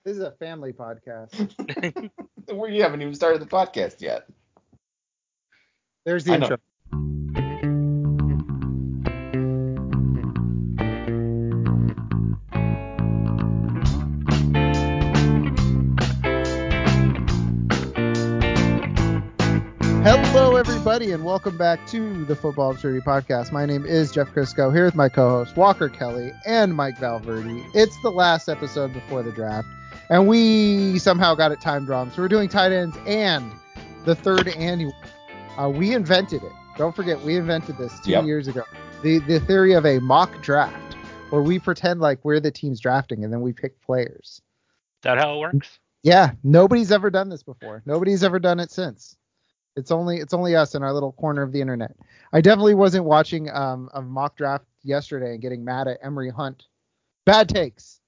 This is a family podcast. We haven't even started the podcast yet. There's the intro. Hello, everybody, and welcome back to the Football Absurdity Podcast. My name is Jeff Crisco, here with my co-host Walker Kelly and Mike Valverde. It's the last episode before the draft, and we somehow got it timed wrong. So we're doing tight ends and the third annual. We invented it. Don't forget, we invented this 2 years ago. The theory of a mock draft, where we pretend like we're the teams drafting, and then we pick players. Is that how it works? Yeah, nobody's ever done this before. Nobody's ever done it since. It's only us in our little corner of the internet. I definitely wasn't watching a mock draft yesterday and getting mad at Emery Hunt. Bad takes,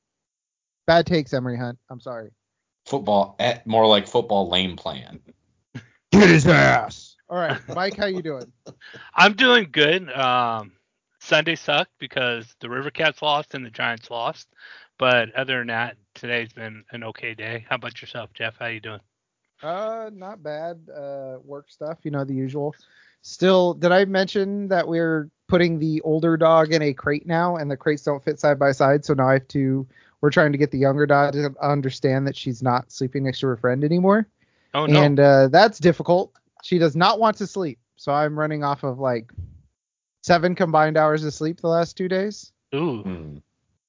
Emery Hunt. I'm sorry. More like football lame plan. Get his ass. All right, Mike, how you doing? I'm doing good. Sunday sucked because the River Cats lost and the Giants lost. But other than that, today's been an okay day. How about yourself, Jeff? How you doing? Not bad. Work stuff, the usual. Still, did I mention that we're putting the older dog in a crate now, and the crates don't fit side by side? So now we're trying to get the younger dog to understand that she's not sleeping next to her friend anymore. Oh, no. And that's difficult. She does not want to sleep. So I'm running off of like 7 combined hours of sleep the last 2 days. Ooh.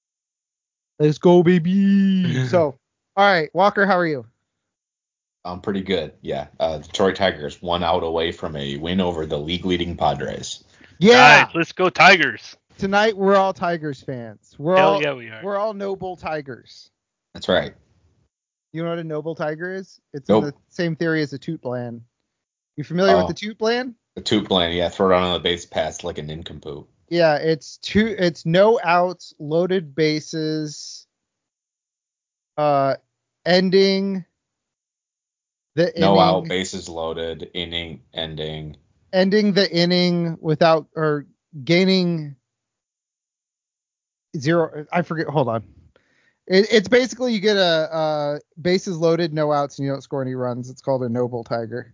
Let's go, baby. So, all right, Walker, how are you? I'm pretty good. Yeah. Detroit Tigers 1 out away from a win over the league-leading Padres. Yeah. Guys, let's go Tigers. Tonight we're all Tigers fans. We are. We're all noble Tigers. That's right. You know what a noble tiger is? It's Nope. in the same theory as a toot bland. You familiar with the toot bland? The toot bland, yeah. Throw it on the base pass like a nincompoop. Yeah, it's no outs, loaded bases, ending the inning. No out, bases loaded, inning, ending. Ending the inning without or gaining 0. I forget. Hold on. It's basically you get a bases loaded, no outs, and you don't score any runs. It's called a noble tiger.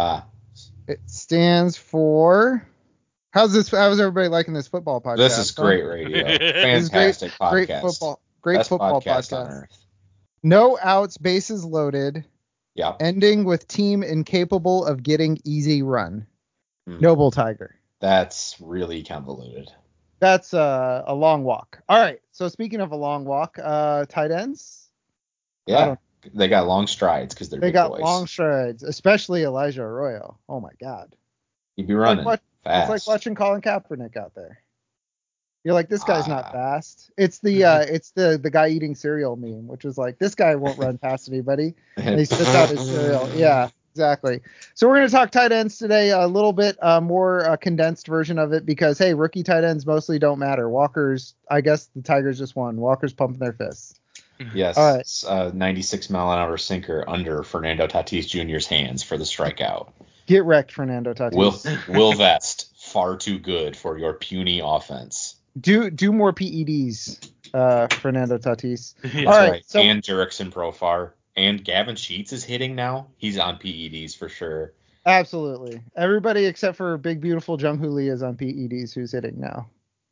It stands for. How's everybody liking this football podcast? This is great radio. Fantastic podcast. Great football podcast. On earth. No outs, bases loaded. Yep. Ending with team incapable of getting easy run. Noble tiger. That's really convoluted. That's a long walk. All right. So speaking of a long walk, tight ends. Yeah, they got long strides because they're big boys. They got long strides, especially Elijah Arroyo. Oh my God. He'd be running fast. It's like watching Colin Kaepernick out there. You're like, this guy's not fast. It's the guy eating cereal meme, which is like, this guy won't run past anybody. And he spits out his cereal. Yeah. Exactly. So we're going to talk tight ends today, a little bit more condensed version of it because, hey, rookie tight ends mostly don't matter. I guess the Tigers just won. Walker's pumping their fists. Yes. All right. 96-mile-an-hour sinker under Fernando Tatis Jr.'s hands for the strikeout. Get wrecked, Fernando Tatis. Will Vest, far too good for your puny offense. Do more PEDs, Fernando Tatis. That's all right. So, and Jurickson Profar. And Gavin Sheets is hitting now. He's on PEDs for sure. Absolutely. Everybody except for big, beautiful Jung Hoo Lee is on PEDs who's hitting now.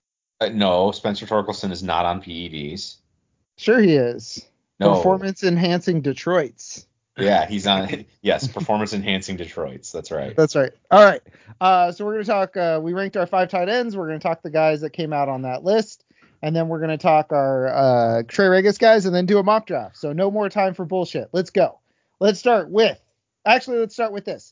No, Spencer Torkelson is not on PEDs. Sure he is. No. Performance-enhancing Detroits. Yeah, he's on. Yes, performance-enhancing Detroits. That's right. That's right. All right. So we're going to talk. We ranked our 5 tight ends. We're going to talk the guys that came out on that list. And then we're going to talk our Trey Regis guys and then do a mock draft. So no more time for bullshit. Let's go. Let's start with this.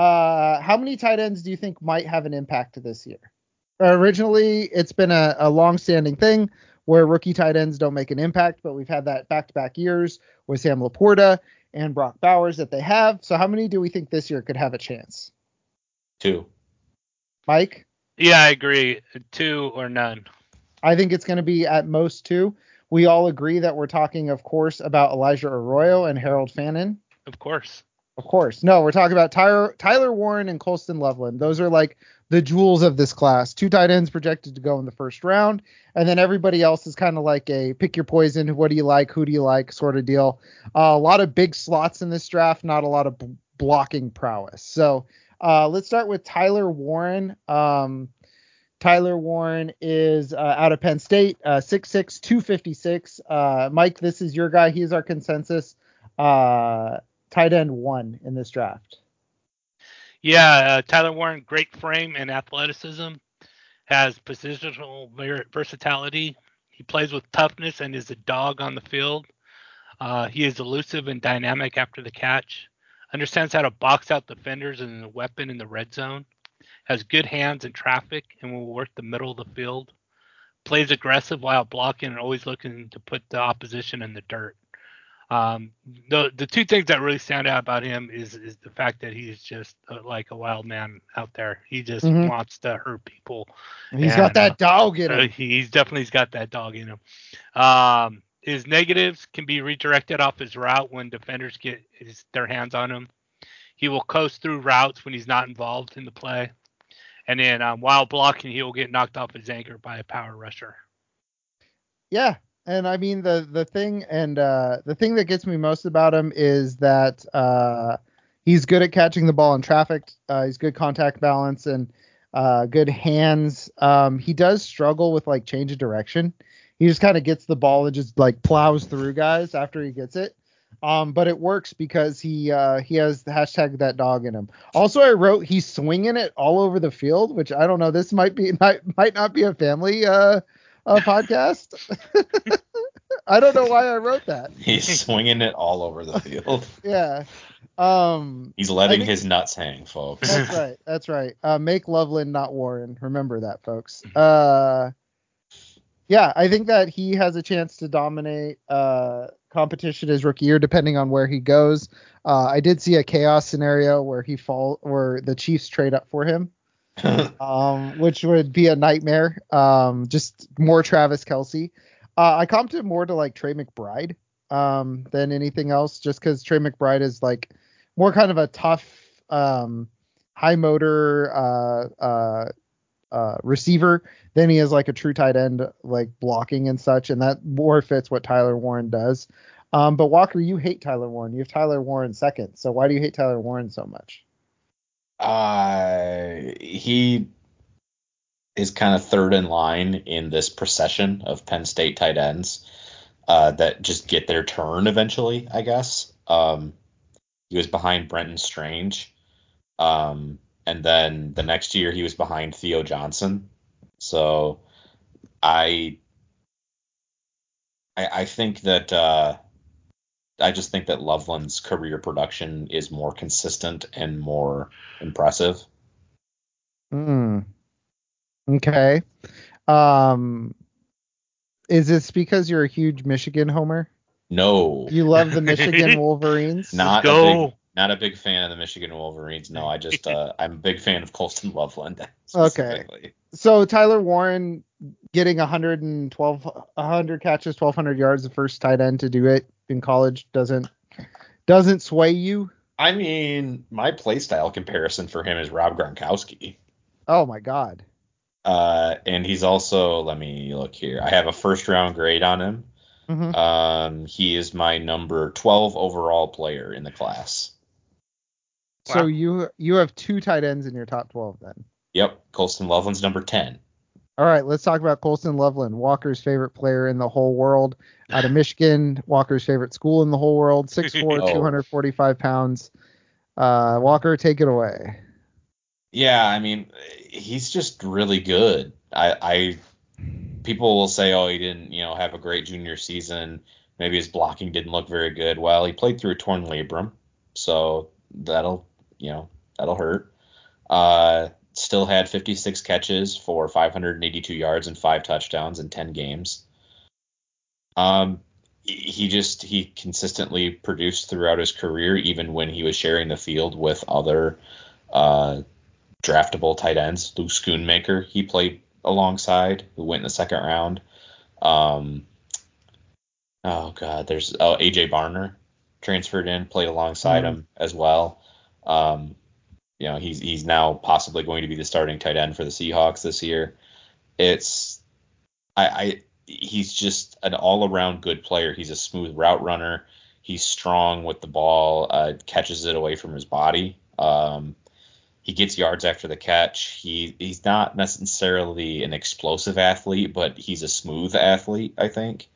How many tight ends do you think might have an impact this year? Originally, it's been a long-standing thing where rookie tight ends don't make an impact, but we've had that back-to-back years with Sam Laporta and Brock Bowers that they have. So how many do we think this year could have a chance? 2. Mike? Yeah, I agree. 2 or none. I think it's going to be at most 2. We all agree that we're talking, of course, about Elijah Arroyo and Harold Fannin. Of course. Of course. No, we're talking about Tyler Warren and Colston Loveland. Those are like the jewels of this class. 2 tight ends projected to go in the first round. And then everybody else is kind of like a pick your poison. What do you like? Who do you like? Sort of deal. A lot of big slots in this draft, not a lot of blocking prowess. So let's start with Tyler Warren. Tyler Warren is out of Penn State, 6'6", 256. Mike, this is your guy. He's our consensus tight end 1 in this draft. Yeah, Tyler Warren, great frame and athleticism, has positional versatility. He plays with toughness and is a dog on the field. He is elusive and dynamic after the catch. Understands how to box out defenders and a weapon in the red zone. Has good hands in traffic and will work the middle of the field. Plays aggressive while blocking and always looking to put the opposition in the dirt. The 2 things that really stand out about him is the fact that he's just like a wild man out there. He just wants to hurt people. He's got that dog in him. He's definitely got that dog in him. His negatives can be redirected off his route when defenders get their hands on him. He will coast through routes when he's not involved in the play. And then while blocking, he will get knocked off his anchor by a power rusher. Yeah. And I mean, the thing that gets me most about him is that he's good at catching the ball in traffic. He's good contact balance and good hands. He does struggle with like change of direction. He just kind of gets the ball and just like plows through guys after he gets it. But it works because he has the hashtag that dog in him. Also, I wrote he's swinging it all over the field, which I don't know. This might not be a family podcast. I don't know why I wrote that. He's swinging it all over the field. Yeah. He's letting his nuts hang, folks. That's right. Make Loveland, not Warren. Remember that, folks. Yeah, I think that he has a chance to dominate competition his rookie year, depending on where he goes. I did see a chaos scenario where where the Chiefs trade up for him. Which would be a nightmare. Just more Travis Kelce. I comped it more to like Trey McBride than anything else, just because Trey McBride is like more kind of a tough, high motor receiver than he is like a true tight end, like blocking and such, and that more fits what Tyler Warren does. But Walker, you hate Tyler Warren. You have Tyler Warren second. So why do you hate Tyler Warren so much? He is kind of third in line in this procession of Penn State tight ends that just get their turn eventually, I guess. He was behind Brenton Strange. And then the next year he was behind Theo Johnson. So I think that I just think that Loveland's career production is more consistent and more impressive. Okay. Is this because you're a huge Michigan homer? No. You love the Michigan Wolverines? Not a big fan of the Michigan Wolverines. No, I just I'm a big fan of Colston Loveland specifically. Okay. So Tyler Warren getting 100 catches, 1,200 yards, the first tight end to do it in college doesn't sway you? I mean, my play style comparison for him is Rob Gronkowski. Oh my God. And he's also, let me look here. I have a first round grade on him. Mm-hmm. He is my number 12 overall player in the class. So wow. you have 2 tight ends in your top 12 then? Yep. Colston Loveland's number 10. All right, let's talk about Colston Loveland, Walker's favorite player in the whole world, out of Michigan, Walker's favorite school in the whole world, 6'4", 245 pounds. Walker, take it away. Yeah, I mean, he's just really good. People will say, oh, he didn't, have a great junior season. Maybe his blocking didn't look very good. Well, he played through a torn labrum, so that'll hurt. Still had 56 catches for 582 yards and 5 touchdowns in 10 games. He consistently produced throughout his career, even when he was sharing the field with other draftable tight ends. Luke Schoonmaker, he played alongside, who went in the second round. There's AJ Barner, transferred in, played alongside him as well. He's now possibly going to be the starting tight end for the Seahawks this year. He's just an all-around good player. He's a smooth route runner. He's strong with the ball, catches it away from his body. He gets yards after the catch. He's not necessarily an explosive athlete, but he's a smooth athlete, I think.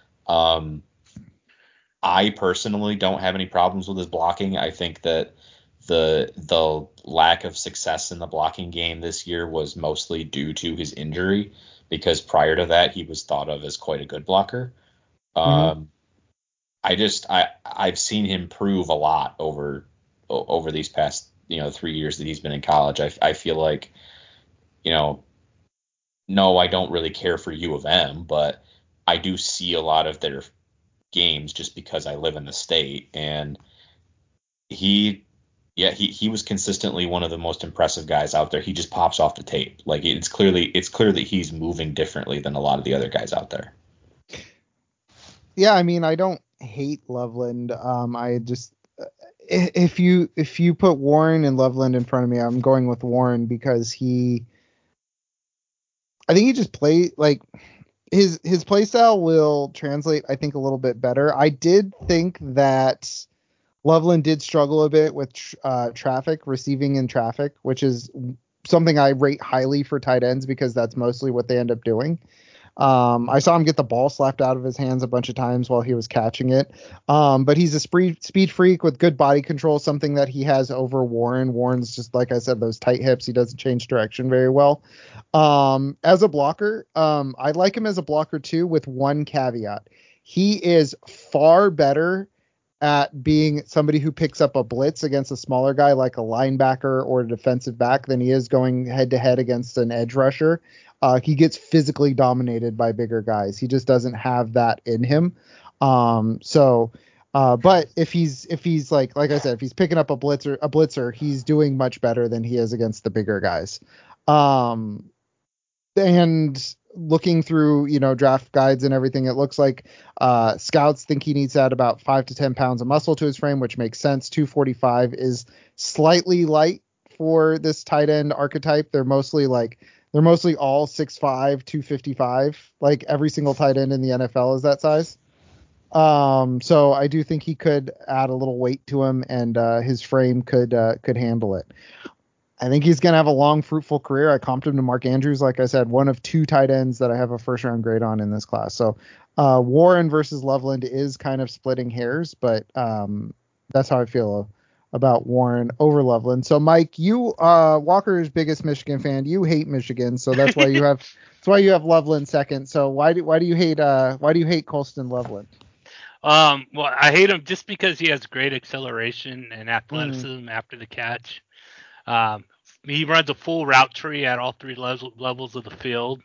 I personally don't have any problems with his blocking. I think that the lack of success in the blocking game this year was mostly due to his injury, because prior to that he was thought of as quite a good blocker. I've seen him prove a lot over these past 3 years that he's been in college. I feel like, no, I don't really care for U of M, but I do see a lot of their games just because I live in the state, and he was consistently one of the most impressive guys out there. He just pops off the tape. Like, it's clear that he's moving differently than a lot of the other guys out there. Yeah, I mean, I don't hate Loveland. I just, if you put Warren and Loveland in front of me, I'm going with Warren because I think he just play like his play style will translate, I think, a little bit better. I did think that Loveland did struggle a bit with receiving in traffic, which is something I rate highly for tight ends because that's mostly what they end up doing. I saw him get the ball slapped out of his hands a bunch of times while he was catching it. But he's a speed freak with good body control, something that he has over Warren. Warren's just, like I said, those tight hips. He doesn't change direction very well. As a blocker, I like him as a blocker too, with one caveat. He is far better at being somebody who picks up a blitz against a smaller guy like a linebacker or a defensive back than he is going head to head against an edge rusher. He gets physically dominated by bigger guys. He just doesn't have that in him. But if he's like I said, if he's picking up a blitzer, he's doing much better than he is against the bigger guys. And looking through, draft guides and everything, it looks like scouts think he needs to add about 5 to 10 pounds of muscle to his frame, which makes sense. 245 is slightly light for this tight end archetype. They're mostly all 6'5", 255. Like every single tight end in the NFL is that size. So I do think he could add a little weight to him, and his frame could handle it. I think he's going to have a long, fruitful career. I comped him to Mark Andrews, like I said, one of two tight ends that I have a first-round grade on in this class. So Warren versus Loveland is kind of splitting hairs, but that's how I feel about Warren over Loveland. So Mike, you Walker's biggest Michigan fan. You hate Michigan, so that's why you have Loveland second. So why do you hate Colston Loveland? Well, I hate him just because he has great acceleration and athleticism after the catch. He runs a full route tree at all three levels of the field.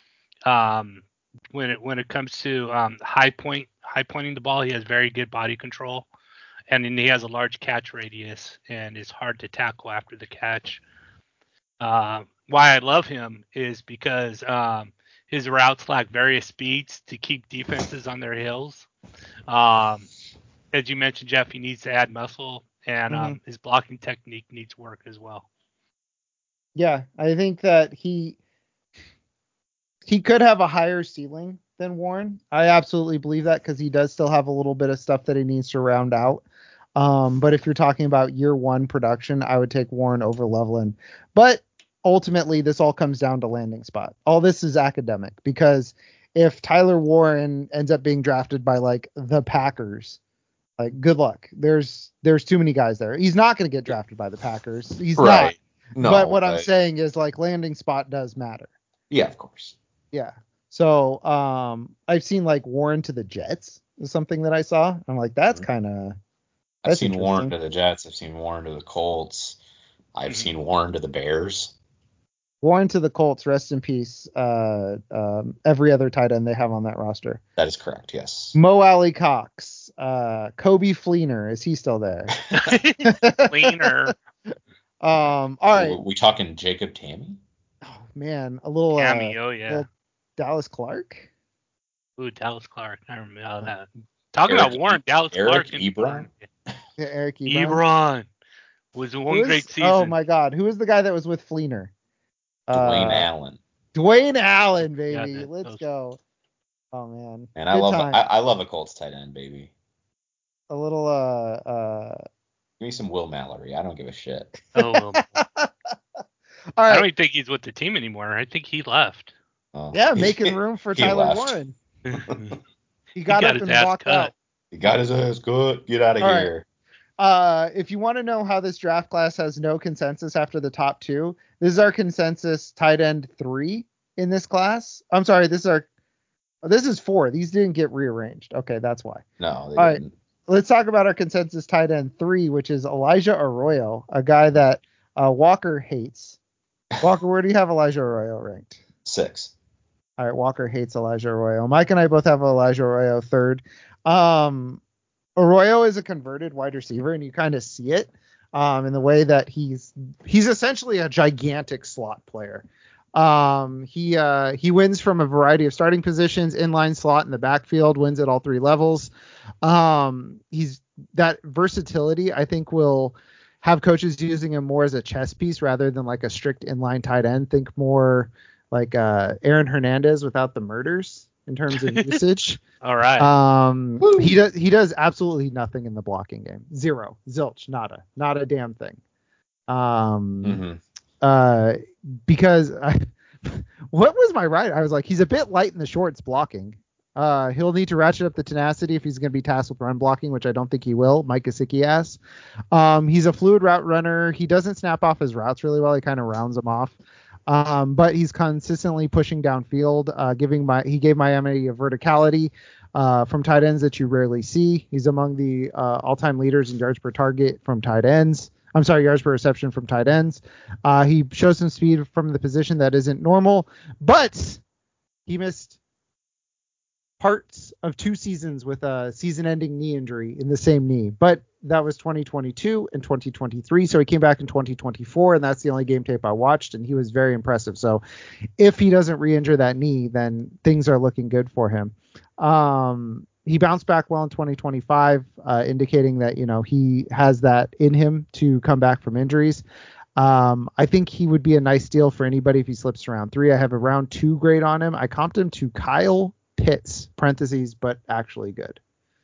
When it comes to high pointing the ball, he has very good body control, and then he has a large catch radius and is hard to tackle after the catch. Why I love him is because his routes lack various speeds to keep defenses on their heels. As you mentioned, Jeff, he needs to add muscle, and his blocking technique needs work as well. Yeah, I think that he could have a higher ceiling than Warren. I absolutely believe that because he does still have a little bit of stuff that he needs to round out. But if you're talking about year one production, I would take Warren over Loveland. But ultimately, this all comes down to landing spot. All this is academic because if Tyler Warren ends up being drafted by like the Packers, like good luck. There's too many guys there. He's not going to get drafted by the Packers. He's right. Not. No, but what I'm saying is like landing spot does matter. Yeah, of course. Yeah. So I've seen like Warren to the Jets is something that I saw. I'm like, that's kind of. I've seen Warren to the Jets. I've seen Warren to the Colts. I've seen Warren to the Bears. Warren to the Colts, rest in peace. Every other tight end they have on that roster. That is correct, yes. Mo Alley Cox. Kobe Fleener. Is he still there? Fleener. All right. We talking Jacob Tamme? Oh man, a little cameo, little Dallas Clark. Ooh, Dallas Clark. I remember that. Talking Eric about Warren, Dallas Eric Clark and Ebron? Yeah, Eric Ebron. Ebron was one great season. Oh my God, who was the guy that was with Fleener? Dwayne Allen. Dwayne Allen, baby. Yeah, Let's go. Oh man. And Good I love a Colts tight end, baby. A little Give me some Will Mallory. I don't give a shit. Oh, well. All I right. don't even think he's with the team anymore. I think he left. Oh. Yeah, making room for He Tyler left. Warren. He got up his and ass walked cut. out. He got his ass good. Get out of All right. here. If you want to know how this draft class has no consensus after the top two, this is our consensus tight end 3 in this class. I'm sorry, this is 4. These didn't get rearranged. Okay, that's why. No, they All didn't. right. Let's talk about our consensus tight end 3, which is Elijah Arroyo, a guy that Walker hates. Walker, where do you have Elijah Arroyo ranked? 6. All right, Walker hates Elijah Arroyo. Mike and I both have Elijah Arroyo 3rd. Arroyo is a converted wide receiver, and you kind of see it in the way that he's essentially a gigantic slot player. He wins from a variety of starting positions, inline, slot, in the backfield, wins at all 3 levels. He's that versatility, I think, will have coaches using him more as a chess piece rather than like a strict inline tight end. Think more like Aaron Hernandez without the murders in terms of usage. All right. He does absolutely nothing in the blocking game. Zero, zilch, nada, not a damn thing. Because what was my right? I was like, he's a bit light in the shorts blocking. He'll need to ratchet up the tenacity if he's going to be tasked with run blocking, which I don't think he will. Mike Gesicki ass. He's a fluid route runner. He doesn't snap off his routes really well. He kind of rounds them off. But he's consistently pushing downfield. He gave Miami a verticality from tight ends that you rarely see. He's among the all-time leaders in yards per target from tight ends. I'm sorry, yards per reception from tight ends. He shows some speed from the position that isn't normal, but he missed parts of 2 seasons with a season-ending knee injury in the same knee. But that was 2022 and 2023, so he came back in 2024, and that's the only game tape I watched, and he was very impressive. So if he doesn't re-injure that knee, then things are looking good for him. He bounced back well in 2025, indicating that, he has that in him to come back from injuries. I think he would be a nice deal for anybody if he slips to round 3. I have a round 2 grade on him. I comped him to Kyle Pitts, parentheses, but actually good.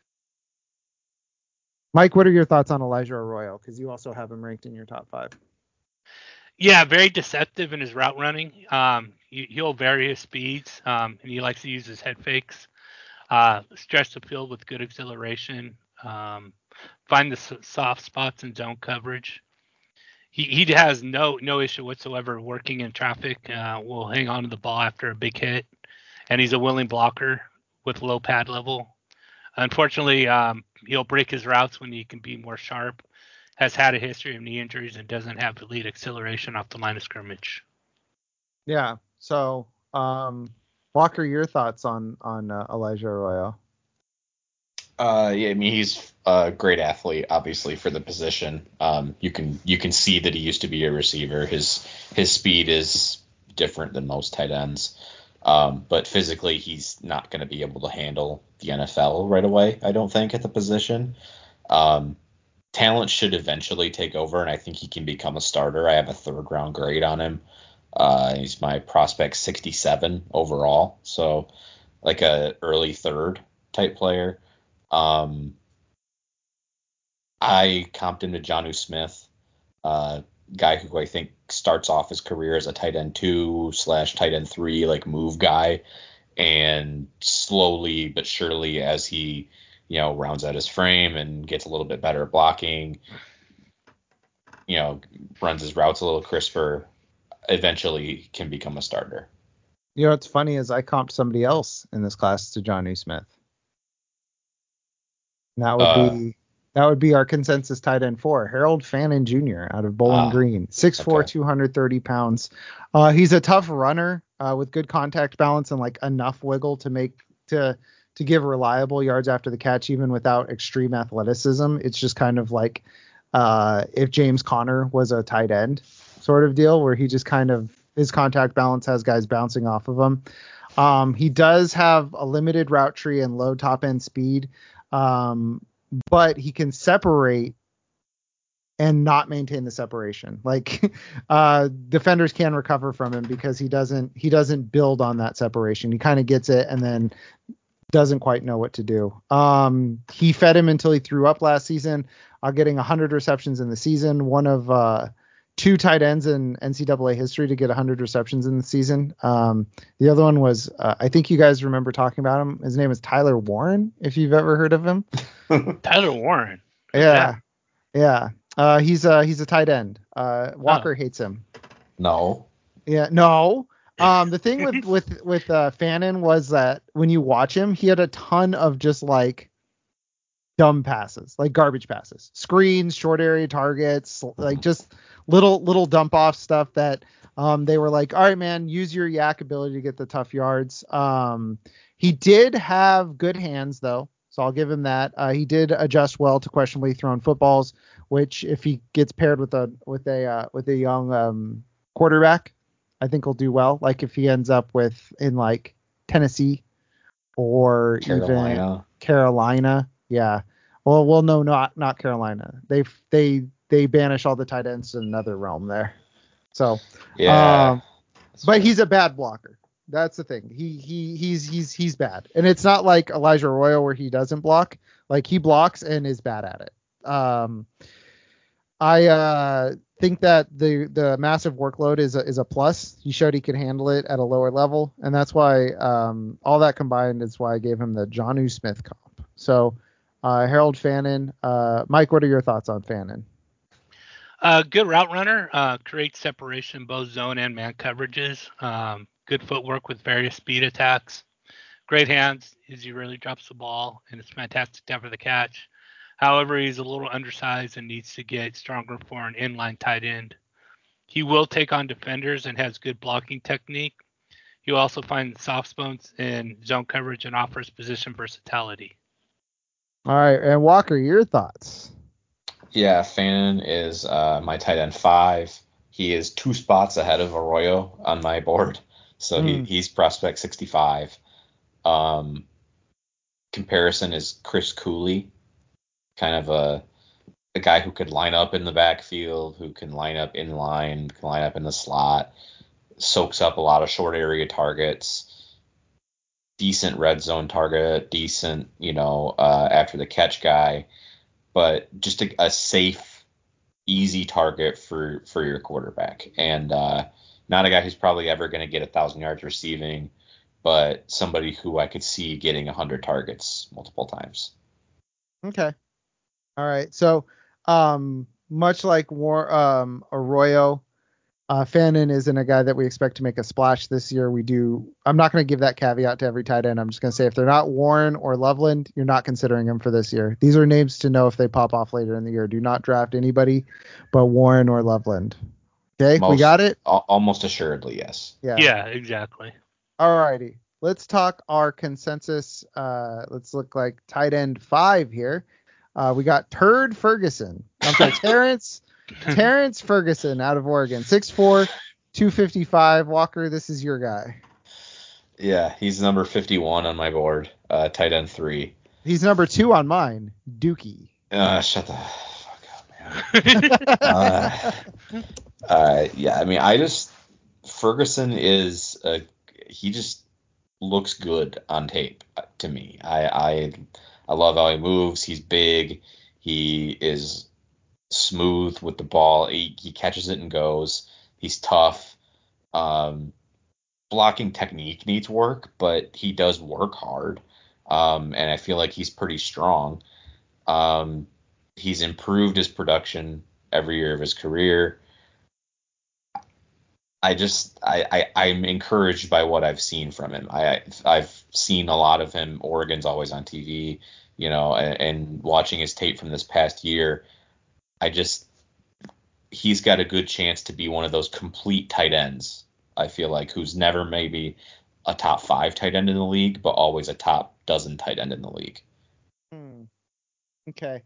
Mike, what are your thoughts on Elijah Arroyo? Because you also have him ranked in your top 5. Yeah, very deceptive in his route running. He'll vary his speeds, and he likes to use his head fakes. Stretch the field with good acceleration. Find the soft spots in zone coverage. He has no issue whatsoever working in traffic. Will hang on to the ball after a big hit, and he's a willing blocker with low pad level. Unfortunately, he'll break his routes when he can be more sharp. Has had a history of knee injuries and doesn't have elite acceleration off the line of scrimmage. Yeah. So, Walker, your thoughts on Elijah Arroyo? Yeah, I mean, he's a great athlete, obviously, for the position. You can see that he used to be a receiver. His speed is different than most tight ends. But physically, he's not going to be able to handle the NFL right away, I don't think, at the position. Talent should eventually take over, and I think he can become a starter. I have a 3rd round grade on him. He's my prospect 67 overall, so like a early 3rd type player. I comped him to Jonnu Smith, guy who I think starts off his career as a tight end 2/tight end 3, like move guy, and slowly but surely as he, rounds out his frame and gets a little bit better at blocking, runs his routes a little crisper, eventually can become a starter. What's funny is I comped somebody else in this class to Jonnu Smith. And that would be our consensus tight end 4, Harold Fannin Jr. out of Bowling Green, 6'4", 230 pounds. He's a tough runner with good contact balance and like enough wiggle to give reliable yards after the catch, even without extreme athleticism. It's just kind of like if James Conner was a tight end sort of deal, where he just kind of, his contact balance has guys bouncing off of him. He does have a limited route tree and low top end speed. But he can separate and not maintain the separation. Like defenders can recover from him because he doesn't build on that separation. He kind of gets it and then doesn't quite know what to do. He fed him until he threw up last season, getting 100 receptions in the season, one of 2 tight ends in NCAA history to get 100 receptions in the season. The other one was, I think you guys remember talking about him. His name is Tyler Warren, if you've ever heard of him. Tyler Warren. Yeah. He's a tight end. Walker hates him. No. Yeah, no. The thing with Fannin was that when you watch him, he had a ton of just like dumb passes, like garbage passes, screens, short area targets, like just little dump off stuff that they were like, all right, man, use your yak ability to get the tough yards. He did have good hands though, so I'll give him that. He did adjust well to questionably thrown footballs, which if he gets paired with a young quarterback, I think he'll do well. Like if he ends up in like Tennessee or even Carolina. Yeah. Well, no, not Carolina. They banish all the tight ends to another realm there. So, yeah. But he's a bad blocker. That's the thing. He's bad. And it's not like Elijah Arroyo where he doesn't block. Like he blocks and is bad at it. I think that the massive workload is a plus. He showed he could handle it at a lower level, and that's why all that combined is why I gave him the Jonnu Smith comp. So Harold Fannin, Mike, what are your thoughts on Fannin? Good route runner, creates separation both zone and man coverages. Good footwork with various speed attacks. Great hands, as he really drops the ball, and it's fantastic down for the catch. However, he's a little undersized and needs to get stronger for an inline tight end. He will take on defenders and has good blocking technique. He will also find soft spots in zone coverage and offers position versatility. All right, and Walker, your thoughts? Yeah, Fannin is my tight end 5. He is 2 spots ahead of Arroyo on my board, so he's prospect 65. Comparison is Chris Cooley. Kind of a guy who could line up in the backfield, who can line up in line, can line up in the slot, soaks up a lot of short area targets, decent red zone target, decent, after the catch guy, but just a safe, easy target for your quarterback. And not a guy who's probably ever going to get 1,000 yards receiving, but somebody who I could see getting 100 targets multiple times. Okay. All right. So, much like Arroyo, Fannin isn't a guy that we expect to make a splash this year. I'm not going to give that caveat to every tight end. I'm just going to say if they're not Warren or Loveland, you're not considering them for this year. These are names to know if they pop off later in the year. Do not draft anybody but Warren or Loveland. Okay, we got it? Almost assuredly, yes. Yeah, exactly. All righty. Let's talk our consensus. Let's look like tight end 5 here. We got Turd Ferguson. I'm sorry, Terrence Ferguson out of Oregon. 6'4", 255. Walker, this is your guy. Yeah, he's number 51 on my board. Tight end 3. He's number 2 on mine. Dookie. Shut the fuck up, man. Yeah, I mean, Ferguson he just looks good on tape to me. I love how he moves. He's big. He is smooth with the ball. He catches it and goes. He's tough. Blocking technique needs work, but he does work hard. And I feel like he's pretty strong. He's improved his production every year of his career. I'm encouraged by what I've seen from him. I've seen a lot of him. Oregon's always on TV, and watching his tape from this past year, he's got a good chance to be one of those complete tight ends. I feel like who's never maybe a top 5 tight end in the league, but always a top dozen tight end in the league. Okay.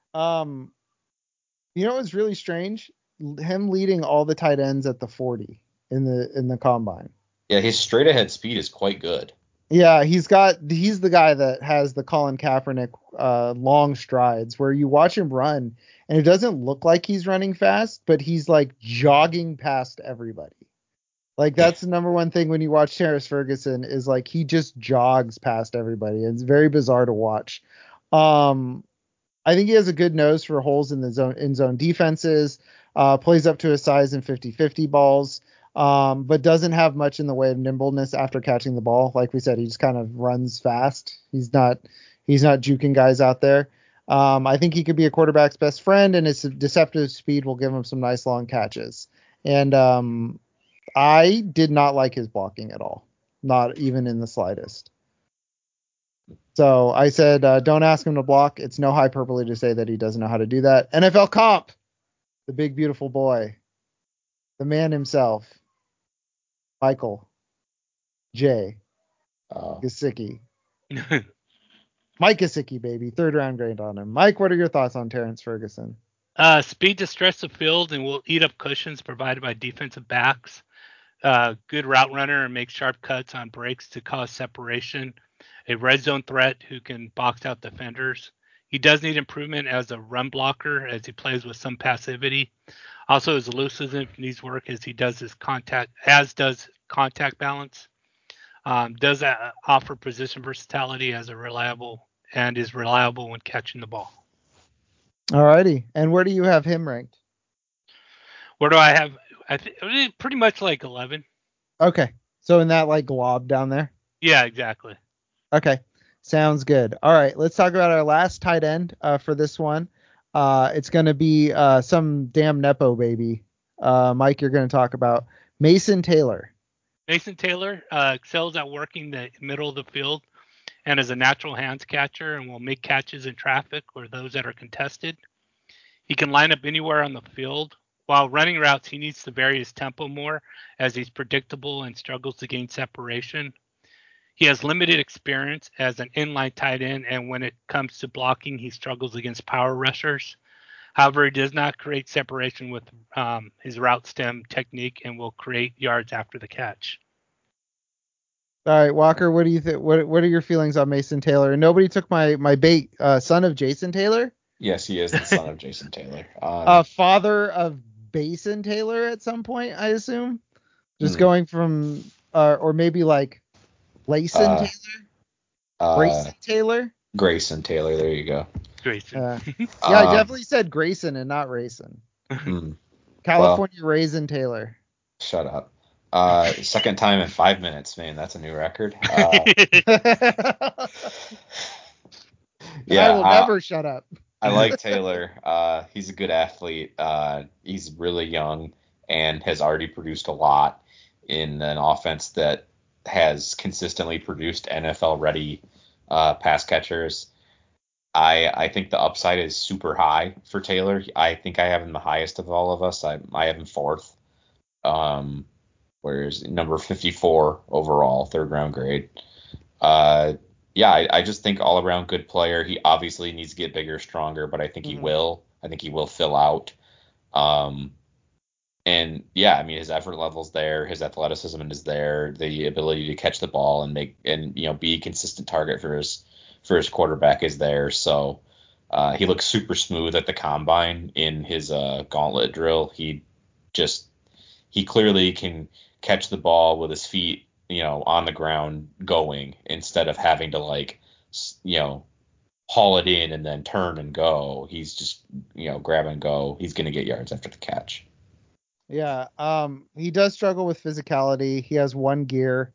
It's really strange? Him leading all the tight ends at the 40 in the combine. Yeah, his straight ahead speed is quite good. Yeah, he's the guy that has the Colin Kaepernick long strides where you watch him run and it doesn't look like he's running fast, but he's like jogging past everybody. Like that's the number one thing when you watch Terrence Ferguson is like he just jogs past everybody. It's very bizarre to watch. I think he has a good nose for holes in the zone defenses. Plays up to his size in 50-50 balls. But doesn't have much in the way of nimbleness after catching the ball. Like we said, he just kind of runs fast. He's not juking guys out there. I think he could be a quarterback's best friend, and his deceptive speed will give him some nice long catches. And I did not like his blocking at all, not even in the slightest. So I said, don't ask him to block. It's no hyperbole to say that he doesn't know how to do that. NFL comp, the big beautiful boy, the man himself. Michael J. Gesicki. Mike Gesicki, baby. 3rd round grade on him. Mike, what are your thoughts on Terrence Ferguson? Speed to stretch the field and will eat up cushions provided by defensive backs. Good route runner and makes sharp cuts on breaks to cause separation. A red zone threat who can box out defenders. He does need improvement as a run blocker as he plays with some passivity. Also, his elusiveness needs work as does contact balance. Does offer position versatility as is reliable when catching the ball. Alrighty. And where do you have him ranked? Where do I have? I think pretty much like 11. Okay. So in that like glob down there? Yeah, exactly. Okay. Sounds good. All right. Let's talk about our last tight end for this one. It's going to be some damn Nepo baby. Mike, you're going to talk about Mason Taylor. Mason Taylor excels at working the middle of the field and is a natural hands catcher and will make catches in traffic or those that are contested. He can line up anywhere on the field. While running routes, he needs to vary his tempo more as he's predictable and struggles to gain separation. He has limited experience as an inline tight end, and when it comes to blocking, he struggles against power rushers. However, he does not create separation with his route stem technique and will create yards after the catch. All right, Walker, what do you think? What are your feelings on Mason Taylor? And nobody took my bait. Son of Jason Taylor? Yes, he is the son of Jason Taylor. Father of Basin Taylor at some point, I assume. Just going from, or maybe like Layson Taylor? Grayson Taylor? Grayson Taylor, there you go. Grayson. Yeah, I definitely said Grayson and not Rayson. California Raisin Taylor. Shut up. Second time in 5 minutes, man. That's a new record. Yeah, I will never shut up. I like Taylor. He's a good athlete. He's really young and has already produced a lot in an offense that has consistently produced NFL-ready pass catchers. I think the upside is super high for Taylor. I think I have him the highest of all of us. I have him 4th. Whereas number 54 overall, 3rd round grade. I just think all around good player. He obviously needs to get bigger, stronger, but I think he will. I think he will fill out. His effort level's there, his athleticism is there, the ability to catch the ball and be a consistent target for his quarterback is there. So he looks super smooth at the combine in his gauntlet drill. He clearly can catch the ball with his feet, on the ground going instead of having to haul it in and then turn and go. He's just, grab and go. He's going to get yards after the catch. Yeah. He does struggle with physicality. He has one gear.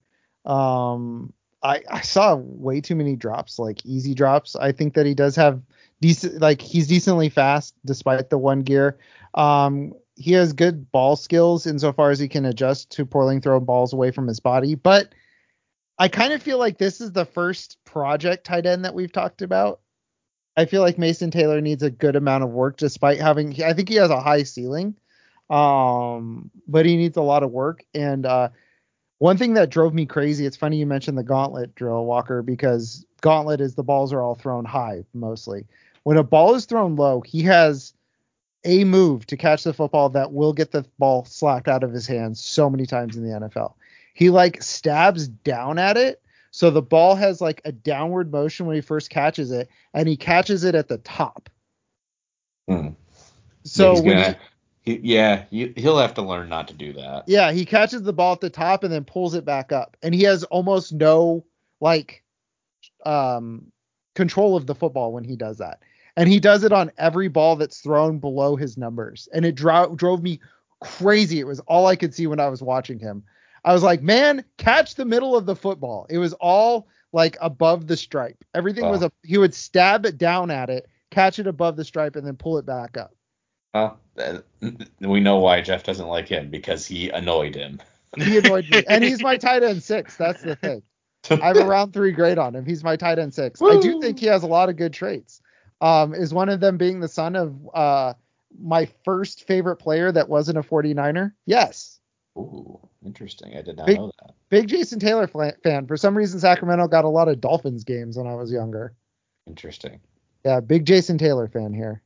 I saw way too many drops, like easy drops. I think that he does have he's decently fast despite the one gear. He has good ball skills insofar as he can adjust to poorly throw balls away from his body. But I kind of feel like this is the first project tight end that we've talked about. I feel like Mason Taylor needs a good amount of work despite I think he has a high ceiling. But he needs a lot of work. And one thing that drove me crazy, it's funny you mentioned the gauntlet drill, Walker, because gauntlet is the balls are all thrown high mostly. When a ball is thrown low, he has a move to catch the football that will get the ball slapped out of his hands so many times in the NFL. He stabs down at it, So the ball has like a downward motion when he first catches it, and he catches it at the top. Hmm. So he'll have to learn not to do that. Yeah, he catches the ball at the top and then pulls it back up. And he has almost no like control of the football when he does that. And he does it on every ball that's thrown below his numbers. And it drove me crazy. It was all I could see when I was watching him. I was like, man, catch the middle of the football. It was all like above the stripe. Everything was he would stab it down at it, catch it above the stripe, and then pull it back up. We know why Jeff doesn't like him, because he annoyed him. He annoyed me. And he's my tight end 6. That's the thing. I have a round 3 grade on him. He's my tight end 6. Woo! I do think he has a lot of good traits. Is one of them being the son of my first favorite player that wasn't a 49er? Yes. Ooh, interesting. I did not know that. Big Jason Taylor fan. For some reason, Sacramento got a lot of Dolphins games when I was younger. Interesting. Yeah, big Jason Taylor fan here.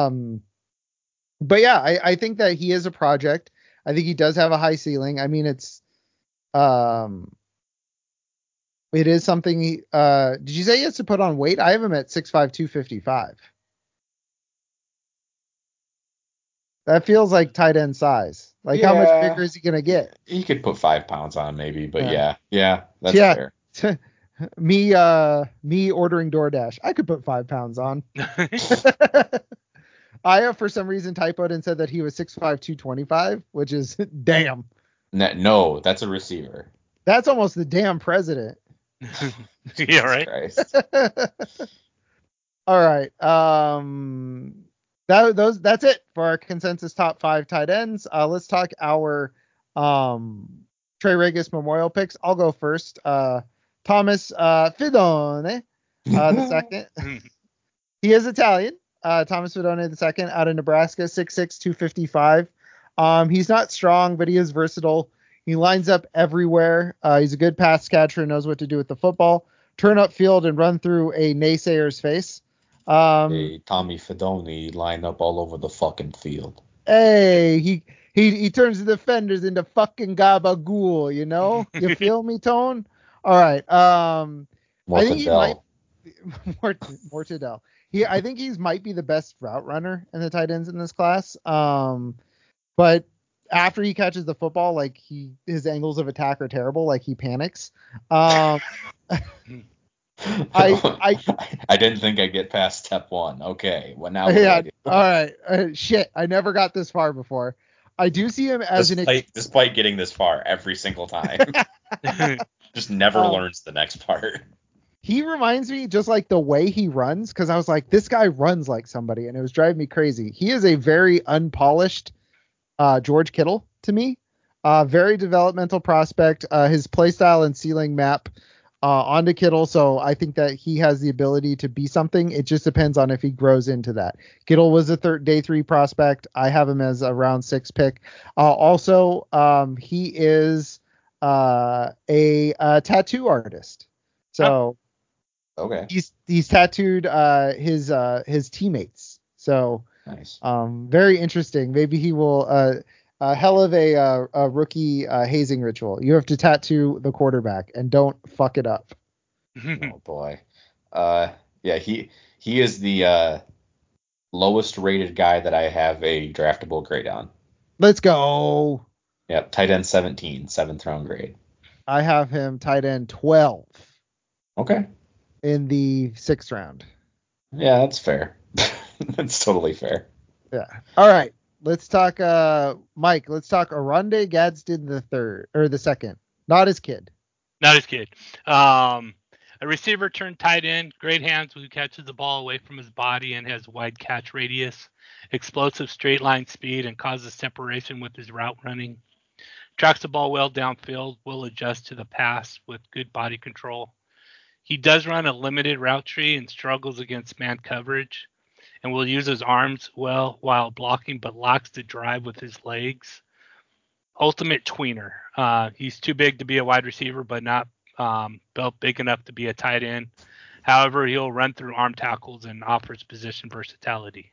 But yeah, I think that he is a project. I think he does have a high ceiling. I mean, it is something did you say he has to put on weight? I have him at 6'5", 255. That feels like tight end size. Like, how much bigger is he going to get? He could put 5 pounds on maybe, but yeah, that's fair. Me ordering DoorDash, I could put 5 pounds on. I have for some reason typoed and said that he was 6'5", 225, which is damn. No, that's a receiver. That's almost the damn president. Yeah, right. All right. That's it for our consensus top 5 tight ends. Let's talk our Trey Regis memorial picks. I'll go first. Thomas Fidone, the second. He is Italian. Thomas Fidone the second, out of Nebraska, 6'6", 255. He's not strong, but he is versatile. He lines up everywhere. He's a good pass catcher and knows what to do with the football. Turn up field and run through a naysayer's face. Hey, Tommy Fidone line up all over the fucking field. Hey, he turns the defenders into fucking gabagool, you know? You feel me, Tone? All right. I think he might Mortadell. I think he might be the best route runner in the tight ends in this class. But after he catches the football, like his angles of attack are terrible. Like he panics. I didn't think I'd get past step 1. Okay, well now. Yeah. All right. Shit, I never got this far before. I do see him as despite getting this far every single time. Just never learns the next part. He reminds me just like the way he runs, because I was like, this guy runs like somebody, and it was driving me crazy. He is a very unpolished George Kittle to me. Very developmental prospect. His play style and ceiling map onto Kittle, so I think that he has the ability to be something. It just depends on if he grows into that. Kittle was a day 3 prospect. I have him as a round 6 pick. Also, he is a tattoo artist. So okay, he's tattooed his teammates. So nice. Very interesting. Maybe he will a hell of a rookie hazing ritual. You have to tattoo the quarterback and don't fuck it up. Oh boy. Yeah, he is the lowest rated guy that I have a draftable grade on. Let's go. Yep, tight end 17, 7th round grade. I have him tight end 12. Okay. In the 6th round. Yeah, that's fair. That's totally fair. Yeah. All right. Let's talk Mike. Let's talk Oronde Gadsden the second. Not his kid. Not his kid. A receiver turned tight end. Great hands who catches the ball away from his body and has wide catch radius. Explosive straight line speed and causes separation with his route running. Tracks the ball well downfield. Will adjust to the pass with good body control. He does run a limited route tree and struggles against man coverage, and will use his arms well while blocking, but lacks the drive with his legs. Ultimate tweener. He's too big to be a wide receiver, but not built big enough to be a tight end. However, he'll run through arm tackles and offers position versatility.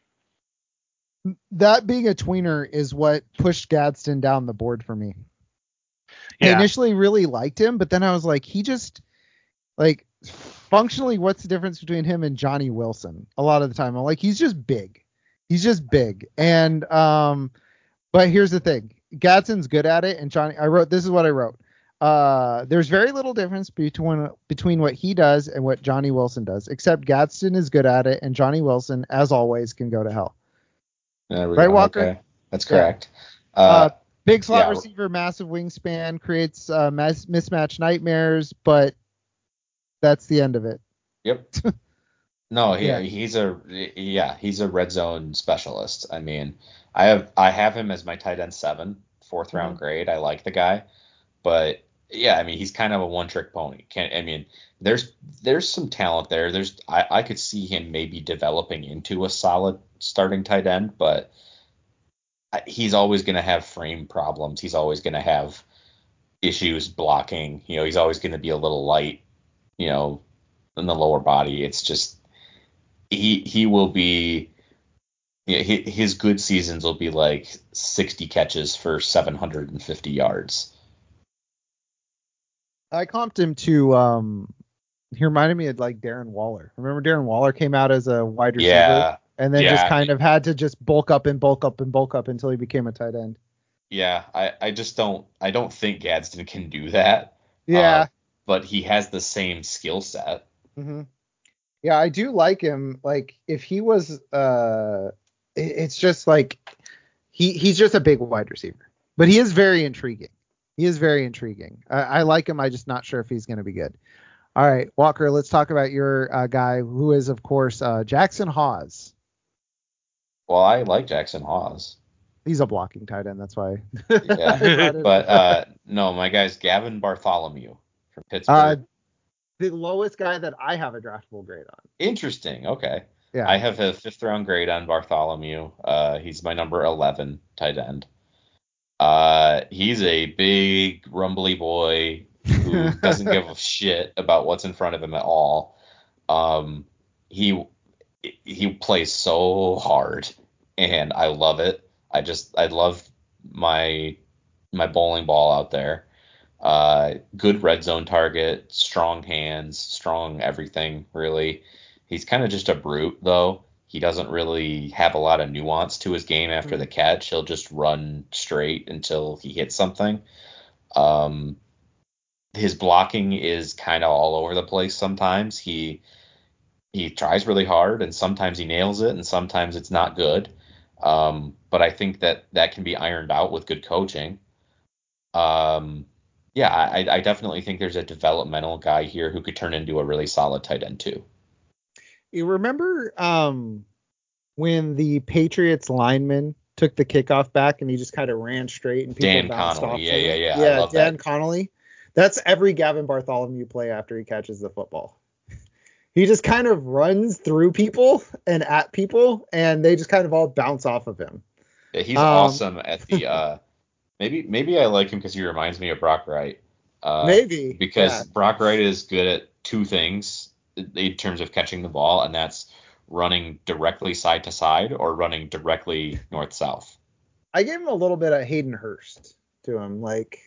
That being a tweener is what pushed Gadsden down the board for me. Yeah. I initially really liked him, but then I was like, he Like, functionally, what's the difference between him and Johnny Wilson? A lot of the time, I'm like, he's just big. He's just big. And but here's the thing, Gadsden's good at it, and this is what I wrote. There's very little difference between what he does and what Johnny Wilson does, except Gadsden is good at it, and Johnny Wilson, as always, can go to hell. Right, Walker? Okay. That's correct. Big slot receiver, massive wingspan, creates mismatch nightmares, but that's the end of it. Yep. No, he's a red zone specialist. I mean, I have him as my tight end 7, 4th round grade. I like the guy, but yeah, I mean, he's kind of a one trick pony. There's some talent there. I could see him maybe developing into a solid starting tight end, but he's always going to have frame problems. He's always going to have issues blocking. He's always going to be a little light, in the lower body. It's just he will be. His good seasons will be like 60 catches for 750 yards. I comped him to he reminded me of like Darren Waller. Remember Darren Waller came out as a wide receiver? Yeah. And then just kind of had to just bulk up until he became a tight end. Yeah, I don't think Gadsden can do that. Yeah. But he has the same skill set. Mm-hmm. Yeah, I do like him. Like, if he was, it's just like, he's just a big wide receiver. But he is very intriguing. I like him. I'm just not sure if he's going to be good. All right, Walker, let's talk about your guy, who is, of course, Jackson Hawes. Well, I like Jackson Hawes. He's a blocking tight end, that's why. Yeah, but no, my guy's Gavin Bartholomew from Pittsburgh. The lowest guy that I have a draftable grade on. Interesting. Okay. Yeah. I have a 5th round grade on Bartholomew. He's my number 11 tight end. He's a big, rumbly boy who doesn't give a shit about what's in front of him at all. He plays so hard, and I love it. I love my bowling ball out there. Good red zone target, strong hands, strong everything, really. He's kind of just a brute, though. He doesn't really have a lot of nuance to his game after the catch. He'll just run straight until he hits something. His blocking is kind of all over the place sometimes. He tries really hard, and sometimes he nails it, and sometimes it's not good. But I think that can be ironed out with good coaching. Yeah, I definitely think there's a developmental guy here who could turn into a really solid tight end too. You remember when the Patriots lineman took the kickoff back and he just kind of ran straight and people Dan bounced Connolly. off? Yeah. Yeah, I love Dan that. Connolly. That's every Gavin Bartholomew play after he catches the football. He just kind of runs through people and at people, and they just kind of all bounce off of him. Yeah, he's awesome at the maybe I like him because he reminds me of Brock Wright. Maybe. Because Brock Wright is good at 2 things in terms of catching the ball, and that's running directly side to side or running directly north-south. I gave him a little bit of Hayden Hurst to him. Like,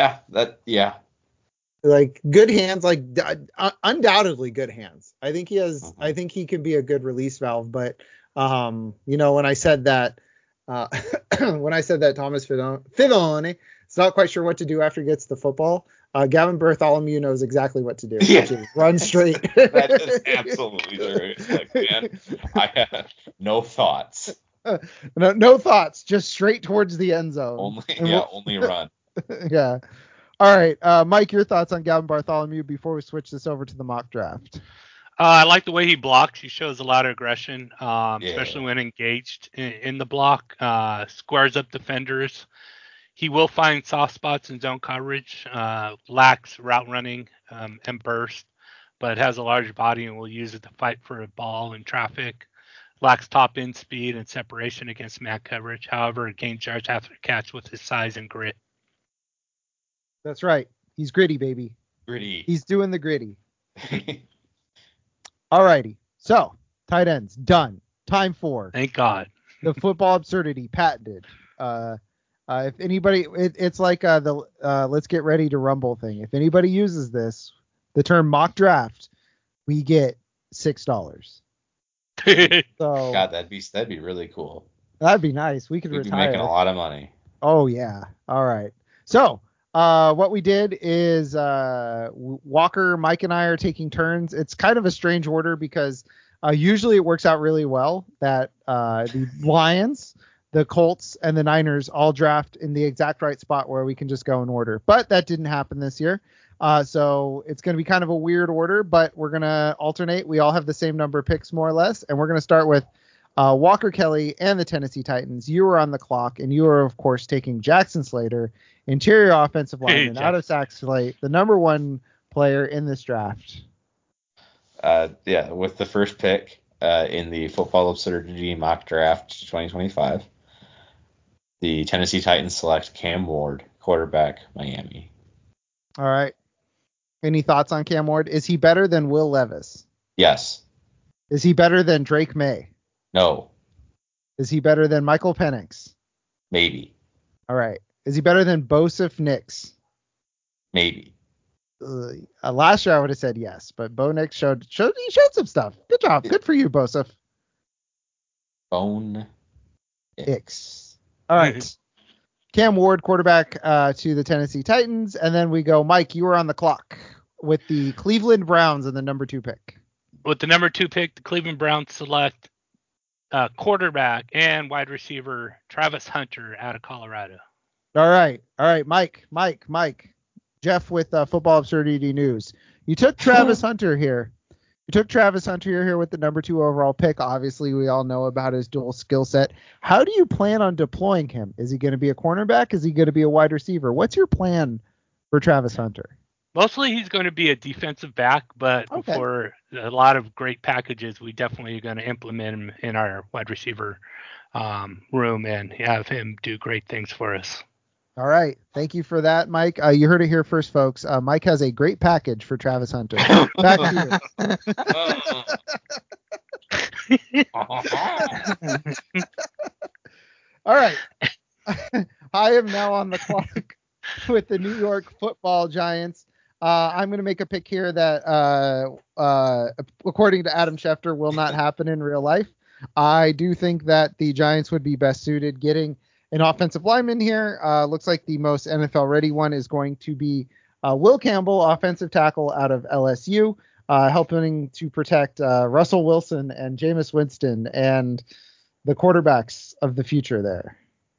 like good hands, like undoubtedly good hands. I think he has. I think he can be a good release valve. But when I said that, Thomas Fidone is not quite sure what to do after he gets the football, Gavin Bartholomew knows exactly what to do. Which is run straight. That is absolutely true. It's like, man, I have no thoughts. No thoughts, just straight towards the end zone. Only run. Yeah. All right, Mike, your thoughts on Gavin Bartholomew before we switch this over to the mock draft? I like the way he blocks. He shows a lot of aggression, especially when engaged in the block. Squares up defenders. He will find soft spots in zone coverage. Lacks route running and burst, but has a large body and will use it to fight for a ball in traffic. Lacks top end speed and separation against man coverage. However, gains yards after catch with his size and grit. That's right. He's gritty, baby. Gritty. He's doing the gritty. All righty. So, tight ends, done. Time for. Thank God. The football absurdity patented. If anybody, it's like the let's get ready to rumble thing. If anybody uses this, the term mock draft, we get $6. So God, that'd be really cool. that'd be nice. We could We'd be retire. making a lot of money. Oh yeah. All right. So what we did is Walker, Mike, and I are taking turns. It's kind of a strange order because usually it works out really well that the Lions, the Colts, and the Niners all draft in the exact right spot where we can just go in order. But that didn't happen this year. So it's going to be kind of a weird order, but we're going to alternate. We all have the same number of picks, more or less. And we're going to start with Walker Kelly and the Tennessee Titans. You were on the clock, and you are, of course, taking Jackson Slater, interior offensive lineman out of Sac Slate, the number one player in this draft. Yeah, with the first pick in the Football Absurdity Mock Draft 2025, the Tennessee Titans select Cam Ward, quarterback, Miami. All right. Any thoughts on Cam Ward? Is he better than Will Levis? Yes. Is he better than Drake May? No. Is he better than Michael Penix? Maybe. All right. Is he better than Bosef Nix? Maybe. Last year I would have said yes, but Bo Nix showed some stuff. Good job. Good for you, Bosef. Bone X. All right. Cam Ward, quarterback to the Tennessee Titans. And then we go, Mike, you were on the clock with the Cleveland Browns and the number 2 pick. With the number 2 pick, the Cleveland Browns select quarterback and wide receiver Travis Hunter out of Colorado. All right. Mike. Jeff with Football Absurdity News. You took Travis Hunter here. With the number 2 overall pick. Obviously, we all know about his dual skill set. How do you plan on deploying him? Is he going to be a cornerback? Is he going to be a wide receiver? What's your plan for Travis Hunter? Mostly he's going to be a defensive back, but for a lot of great packages, we definitely are going to implement him in our wide receiver room and have him do great things for us. All right. Thank you for that, Mike. You heard it here first, folks. Mike has a great package for Travis Hunter. Back to you. All right. I am now on the clock with the New York Football Giants. I'm going to make a pick here that, according to Adam Schefter, will not happen in real life. I do think that the Giants would be best suited getting an offensive lineman here. Looks like the most NFL ready one is going to be Will Campbell, offensive tackle out of LSU, helping to protect Russell Wilson and Jameis Winston and the quarterbacks of the future there.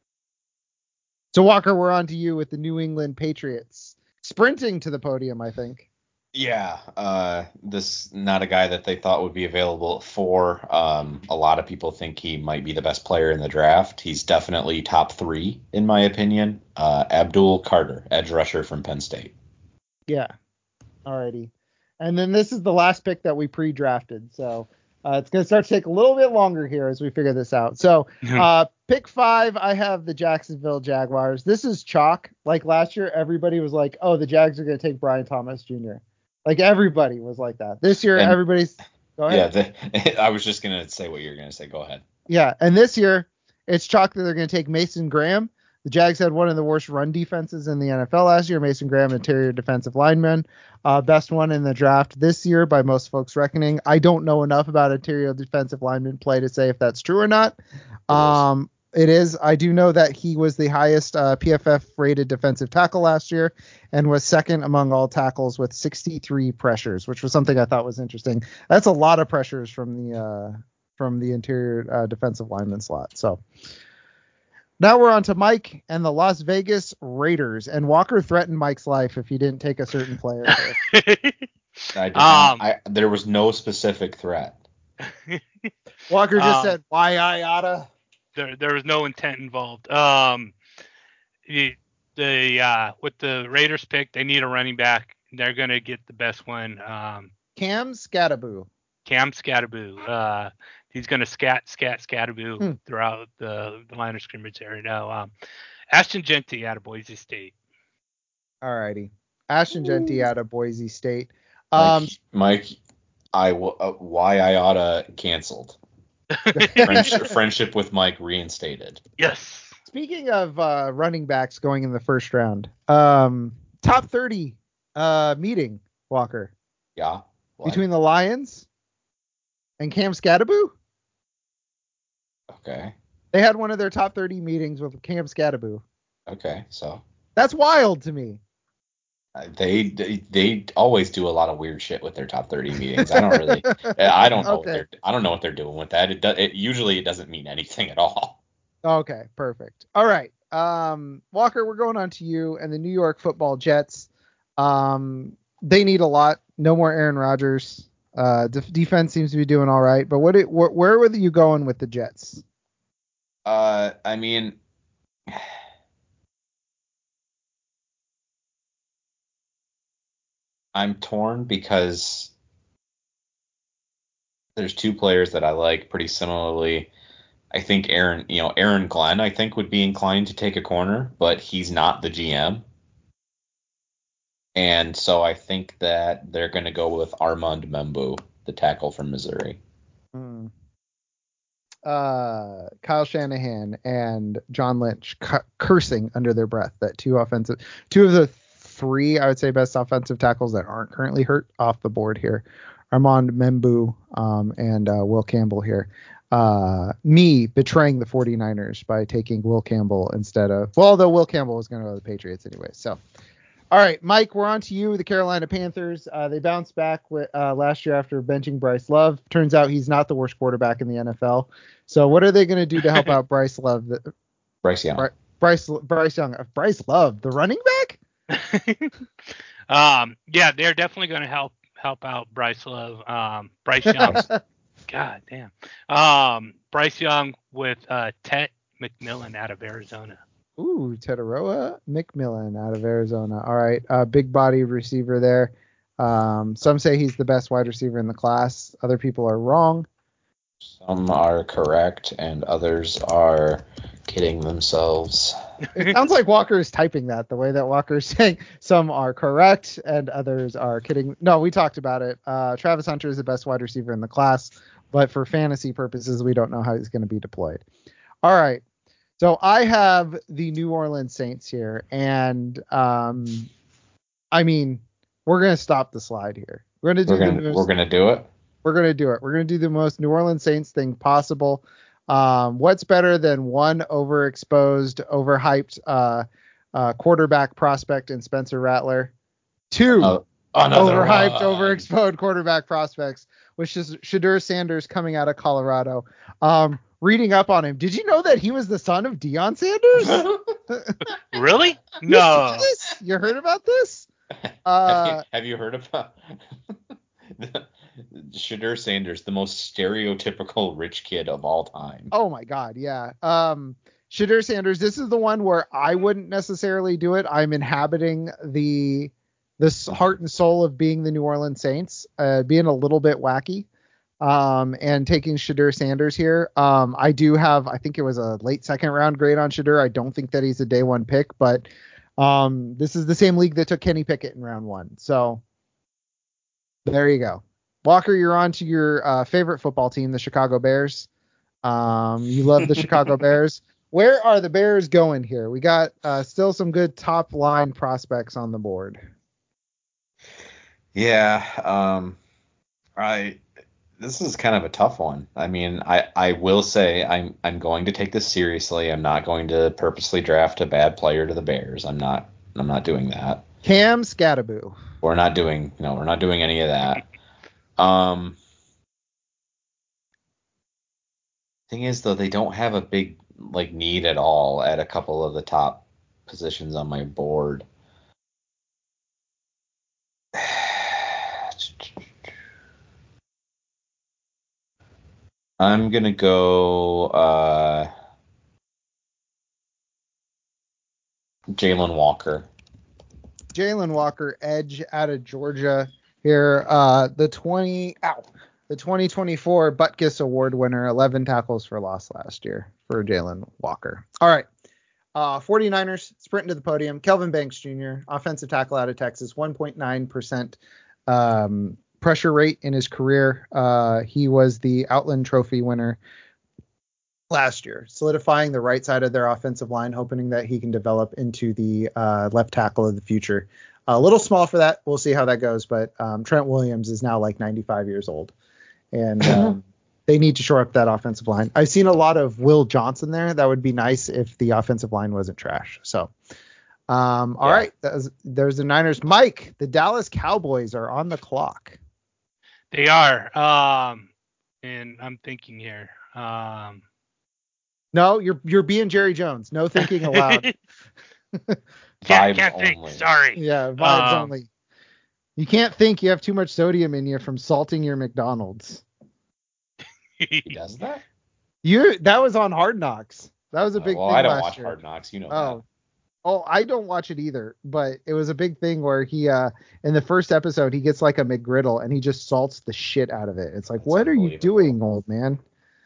So Walker, we're on to you with the New England Patriots sprinting to the podium, I think. Yeah, this not a guy that they thought would be available for. A lot of people think he might be the best player in the draft. He's definitely top 3 in my opinion. Abdul Carter, edge rusher from Penn State. Yeah. Alrighty. And then this is the last pick that we pre-drafted, so it's going to start to take a little bit longer here as we figure this out. So pick 5, I have the Jacksonville Jaguars. This is chalk. Like last year, everybody was like, oh, the Jags are going to take Brian Thomas Jr. Like everybody was like that. This year, everybody's. Go ahead. Yeah, I was just going to say what you're going to say. Go ahead. Yeah, and this year, it's chalk that they're going to take Mason Graham. The Jags had one of the worst run defenses in the NFL last year. Mason Graham, interior defensive lineman, best one in the draft this year by most folks' reckoning. I don't know enough about interior defensive lineman play to say if that's true or not. It is. I do know that he was the highest PFF rated defensive tackle last year and was second among all tackles with 63 pressures, which was something I thought was interesting. That's a lot of pressures from the interior defensive lineman slot. So now we're on to Mike and the Las Vegas Raiders. And Walker threatened Mike's life if he didn't take a certain player. I did not. There was no specific threat. Walker just said, why I oughta. There was no intent involved. With the Raiders pick, they need a running back. They're gonna get the best one. Cam Skattebo. He's gonna Skattebo throughout the line of scrimmage area. Now, Ashton Jeanty out of Boise State. Alrighty, Ashton Jeanty out of Boise State. Mike, why I oughta canceled. Friendship with Mike reinstated. Yes. Speaking of running backs going in the first round, top 30 meeting, Walker. Yeah. What? Between the Lions and Cam Scatterboo? Okay. They had one of their top 30 meetings with Cam Scatterboo. Okay. So That's wild to me. they always do a lot of weird shit with their top 30 meetings. I don't know Okay. I don't know what they're doing with that. Usually it doesn't mean anything at all. Okay, perfect. All right. Walker, we're going on to you and the New York Football Jets. They need a lot. No more Aaron Rodgers. Defense seems to be doing all right, but where were you going with the Jets? I mean, I'm torn because there's two players that I like pretty similarly. I think Aaron Glenn, I think would be inclined to take a corner, but he's not the GM. And so I think that they're going to go with Armand Membu, the tackle from Missouri. Kyle Shanahan and John Lynch cursing under their breath that two of the three, I would say, best offensive tackles that aren't currently hurt off the board here. Armand Membu and Will Campbell here. Me betraying the 49ers by taking Will Campbell instead of, well, though Will Campbell was going to go to the Patriots anyway. So, all right, Mike, we're on to you. The Carolina Panthers. They bounced back last year after benching Bryce Love. Turns out he's not the worst quarterback in the NFL. So what are they going to do to help out Bryce Love? Bryce Young. Bryce Young. Bryce Love, the running back? Yeah, they're definitely going to help out Bryce Love. Bryce Young. God damn. Bryce Young with Ted McMillan out of Arizona. Ooh, Teteroa McMillan out of Arizona. All right, big body receiver there. Some say he's the best wide receiver in the class. Other people are wrong. Some are correct, and others are kidding themselves. It sounds like Walker is typing that, the way that Walker is saying some are correct and others are kidding. No, we talked about it. Travis Hunter is the best wide receiver in the class, but for fantasy purposes, we don't know how he's going to be deployed. All right. So I have the New Orleans Saints here, and I mean, we're going to stop the slide here. We're going to do it. We're going to do it. We're going to do it. We're going to do the most New Orleans Saints thing possible. What's better than one overexposed, overhyped quarterback prospect in Spencer Rattler? Two overhyped, overexposed quarterback prospects, which is Shadur Sanders coming out of Colorado. Reading up on him, did you know that he was the son of Deion Sanders? Really? No. You heard about this? Have you heard about Shadur Sanders, the most stereotypical rich kid of all time? Oh my God, yeah. Shadur Sanders, this is the one where I wouldn't necessarily do it. I'm inhabiting the heart and soul of being the New Orleans Saints, being a little bit wacky. And taking Shadur Sanders here. I do have, I think it was a late second round grade on Shadur. I don't think that he's a day one pick, but this is the same league that took Kenny Pickett in round one. So there you go. Walker, you're on to your favorite football team, the Chicago Bears. You love the Chicago Bears. Where are the Bears going here? We got still some good top line prospects on the board. Yeah. This is kind of a tough one. I mean, I will say I'm going to take this seriously. I'm not going to purposely draft a bad player to the Bears. I'm not doing that. Cam Scatterboo. We're not doing any of that. Thing is though, they don't have a big need at all at a couple of the top positions on my board. I'm gonna go Jalen Walker. Jalen Walker, edge out of Georgia here. The 2024 Butkus Award winner, 11 tackles for loss last year for Jalen Walker. All right. 49ers sprinting to the podium. Kelvin Banks Jr., offensive tackle out of Texas, 1.9% pressure rate in his career. He was the Outland Trophy winner last year, solidifying the right side of their offensive line, hoping that he can develop into the left tackle of the future. A little small for that. We'll see how that goes. But Trent Williams is now like 95 years old, and they need to shore up that offensive line. I've seen a lot of Will Johnson there. That would be nice if the offensive line wasn't trash. So, all right, there's the Niners. Mike, the Dallas Cowboys are on the clock. They are. And I'm thinking here. No, you're being Jerry Jones. No thinking aloud. can't Vibes think. only. Sorry. Yeah, vibes only. You can't think. You have too much sodium in you from salting your McDonald's. He does that? That was on Hard Knocks. That was a big thing I don't last watch year. Hard Knocks. You know Oh. that. Oh, I don't watch it either, but it was a big thing where he in the first episode he gets like a McGriddle and he just salts the shit out of it. It's like, That's what are you doing, old man?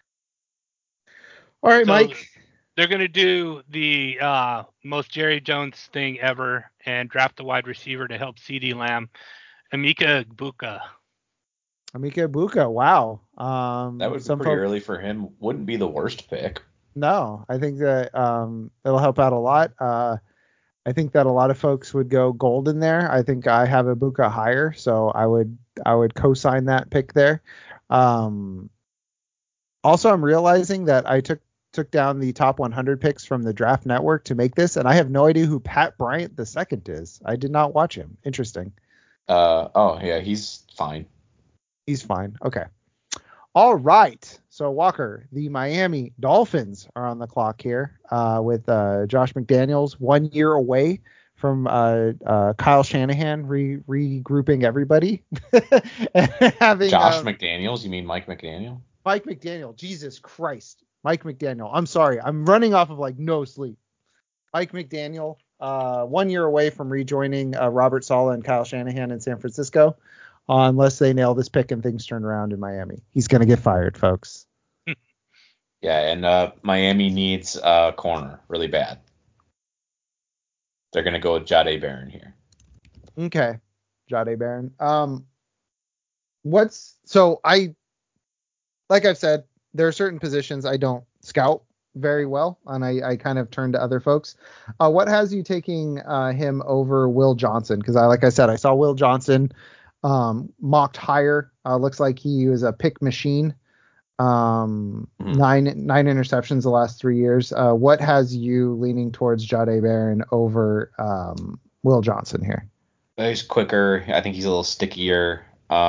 All right, So Mike. They're going to do the most Jerry Jones thing ever and draft a wide receiver to help CeeDee Lamb, Emeka Egbuka. Emeka Egbuka, wow. That would be pretty early for him. Wouldn't be the worst pick. No, I think that it'll help out a lot. I think that a lot of folks would go golden there. I think I have Egbuka higher, so I would co-sign that pick there. Also, I'm realizing that I took down the top 100 picks from the Draft Network to make this, and I have no idea who Pat Bryant II is. I did not watch him. Interesting. Oh yeah, he's fine. He's fine. Okay. All right. So Walker, the Miami Dolphins are on the clock here with Josh McDaniels 1 year away from Kyle Shanahan regrouping everybody. Having Josh McDaniels? You mean Mike McDaniel? Mike McDaniel. Jesus Christ. Mike McDaniel. I'm sorry. I'm running off of like no sleep. Mike McDaniel, 1 year away from rejoining Robert Saleh and Kyle Shanahan in San Francisco. Unless they nail this pick and things turn around in Miami. He's going to get fired, folks. Yeah, and Miami needs a corner really bad. They're going to go with Jahdae Barron here. Okay. Jahdae Barron. Like I've said, there are certain positions I don't scout very well, and I kind of turn to other folks. What has you taking him over Will Johnson? Because like I said, I saw Will Johnson mocked higher. Looks like he was a pick machine. 9 interceptions the last 3 years. What has you leaning towards Jahdae Barron over Will Johnson here? He's quicker. I think he's a little stickier.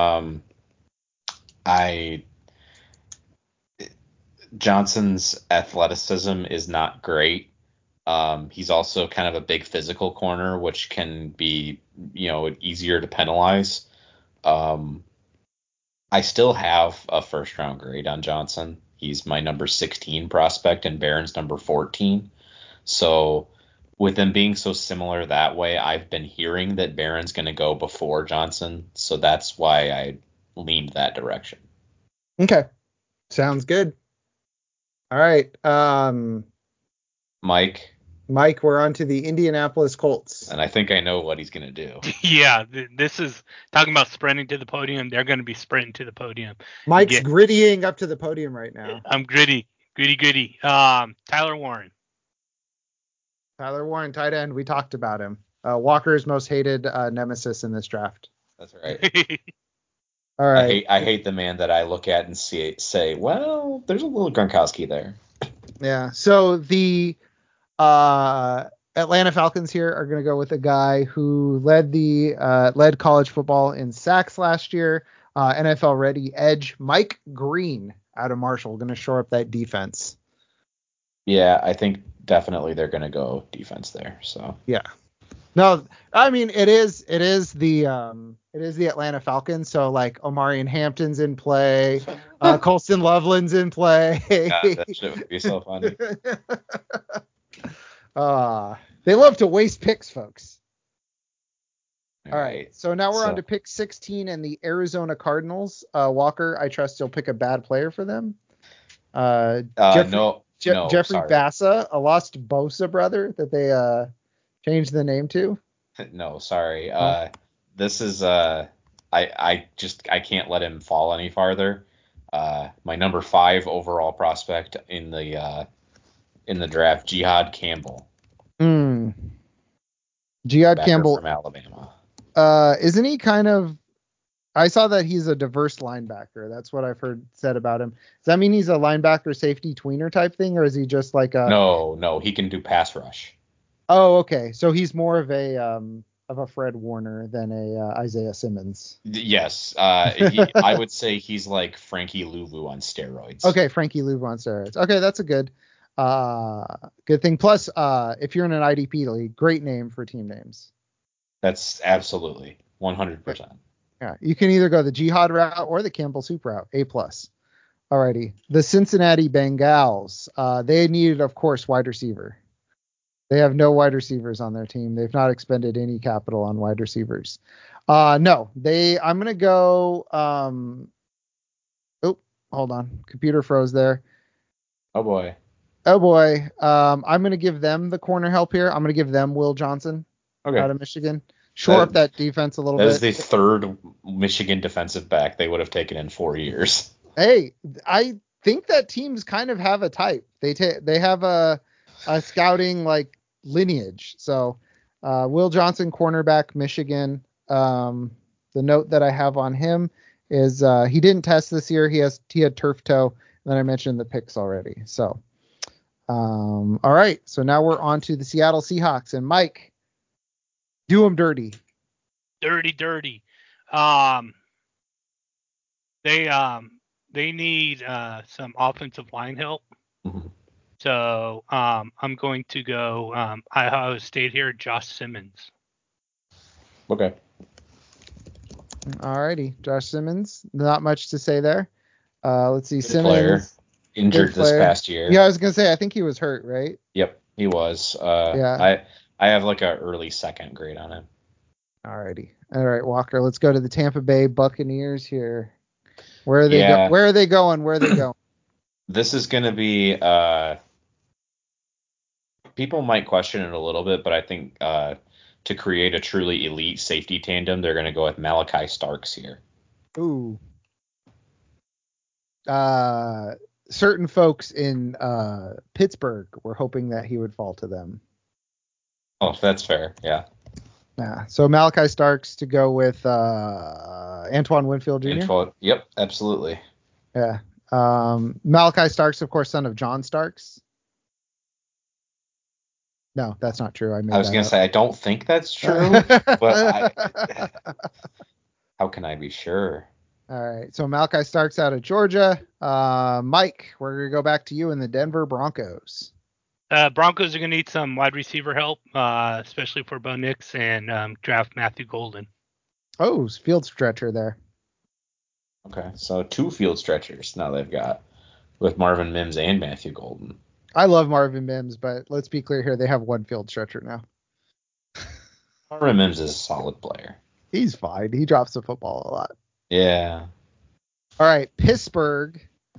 Johnson's athleticism is not great. He's also kind of a big physical corner, which can be, easier to penalize. I still have a first round grade on Johnson. He's my number 16 prospect and Barron's number 14. So with them being so similar that way, I've been hearing that Barron's going to go before Johnson. So that's why I leaned that direction. Okay. Sounds good. All right. Mike, we're on to the Indianapolis Colts. And I think I know what he's going to do. Yeah, this is talking about sprinting to the podium. They're going to be sprinting to the podium. Mike's grittying up to the podium right now. I'm gritty. Tyler Warren. Tyler Warren, tight end. We talked about him. Walker's most hated nemesis in this draft. That's right. All right. I hate the man that I look at and say, well, there's a little Gronkowski there. Yeah. So the Atlanta Falcons here are going to go with a guy who led college football in sacks last year. NFL ready edge Mike Green out of Marshall, going to shore up that defense. Yeah, I think definitely they're going to go defense there. So yeah. No, I mean it is the Atlanta Falcons. So like Omarion Hampton's in play, Colston Loveland's in play. God, that shit would be so funny. They love to waste picks, folks. All right. So now we're on to pick 16 and the Arizona Cardinals. Walker, I trust you'll pick a bad player for them. Jeffrey Bassa, a lost Bosa brother that they changed the name to. No, sorry. This is I can't let him fall any farther. My number 5 overall prospect in the draft, Jihad Campbell. Jihad Backer Campbell from Alabama. isn't he kind of? I saw that he's a diverse linebacker. That's what I've heard said about him. Does that mean he's a linebacker safety tweener type thing, or is he just like a? No, he can do pass rush. Oh, okay. So he's more of a Fred Warner than a Isaiah Simmons. Yes, I would say he's like Frankie Louvu on steroids. Okay, Frankie Louvu on steroids. Okay, that's a good thing. Plus, if you're in an IDP league, great name for team names. That's absolutely 100%. Yeah, you can either go the Jihad route or the Campbell Soup route. A+. Alrighty. The Cincinnati Bengals. They needed, of course, wide receiver. They have no wide receivers on their team. They've not expended any capital on wide receivers. No, I'm gonna go. Oh, hold on. Computer froze there. Oh boy. I'm gonna give them the corner help here. I'm gonna give them Will Johnson out of Michigan. Shore up that defense a little bit. That is the third Michigan defensive back they would have taken in 4 years. Hey, I think that teams kind of have a type. They have a scouting like lineage. So Will Johnson, cornerback, Michigan. The note that I have on him is he didn't test this year. He had turf toe. And then I mentioned the picks already. So all right. So now we're on to the Seattle Seahawks, and Mike, do them dirty. Dirty. They need some offensive line help. Mm-hmm. So I'm going to go Ohio State here, Josh Simmons. Okay. Alrighty, Josh Simmons. Not much to say there. Let's see. Good Simmons player. Injured this past year. Yeah, I was gonna say I think he was hurt, right? Yep, he was. Yeah. I have like a early second grade on him. Alrighty. All right, Walker. Let's go to the Tampa Bay Buccaneers here. Where are they? Where are they going? This is gonna be. People might question it a little bit, but I think to create a truly elite safety tandem, they're gonna go with Malachi Starks here. Ooh. Certain folks in Pittsburgh were hoping that he would fall to them. Oh, that's fair. Yeah. Yeah. So Malachi Starks to go with Antoine Winfield Jr. Yep, absolutely. Yeah. Malachi Starks, of course, son of John Starks. No, that's not true. I was gonna say I don't think that's true, but how can I be sure? All right. So Malachi Starks out of Georgia. Mike, we're gonna go back to you in the Denver Broncos. Broncos are going to need some wide receiver help, especially for Bo Nix, and draft Matthew Golden. Oh, field stretcher there. Okay, so 2 field stretchers now they've got with Marvin Mims and Matthew Golden. I love Marvin Mims, but let's be clear here. They have 1 field stretcher now. Marvin Mims is a solid player. He's fine. He drops the football a lot. Yeah. All right, Pittsburgh.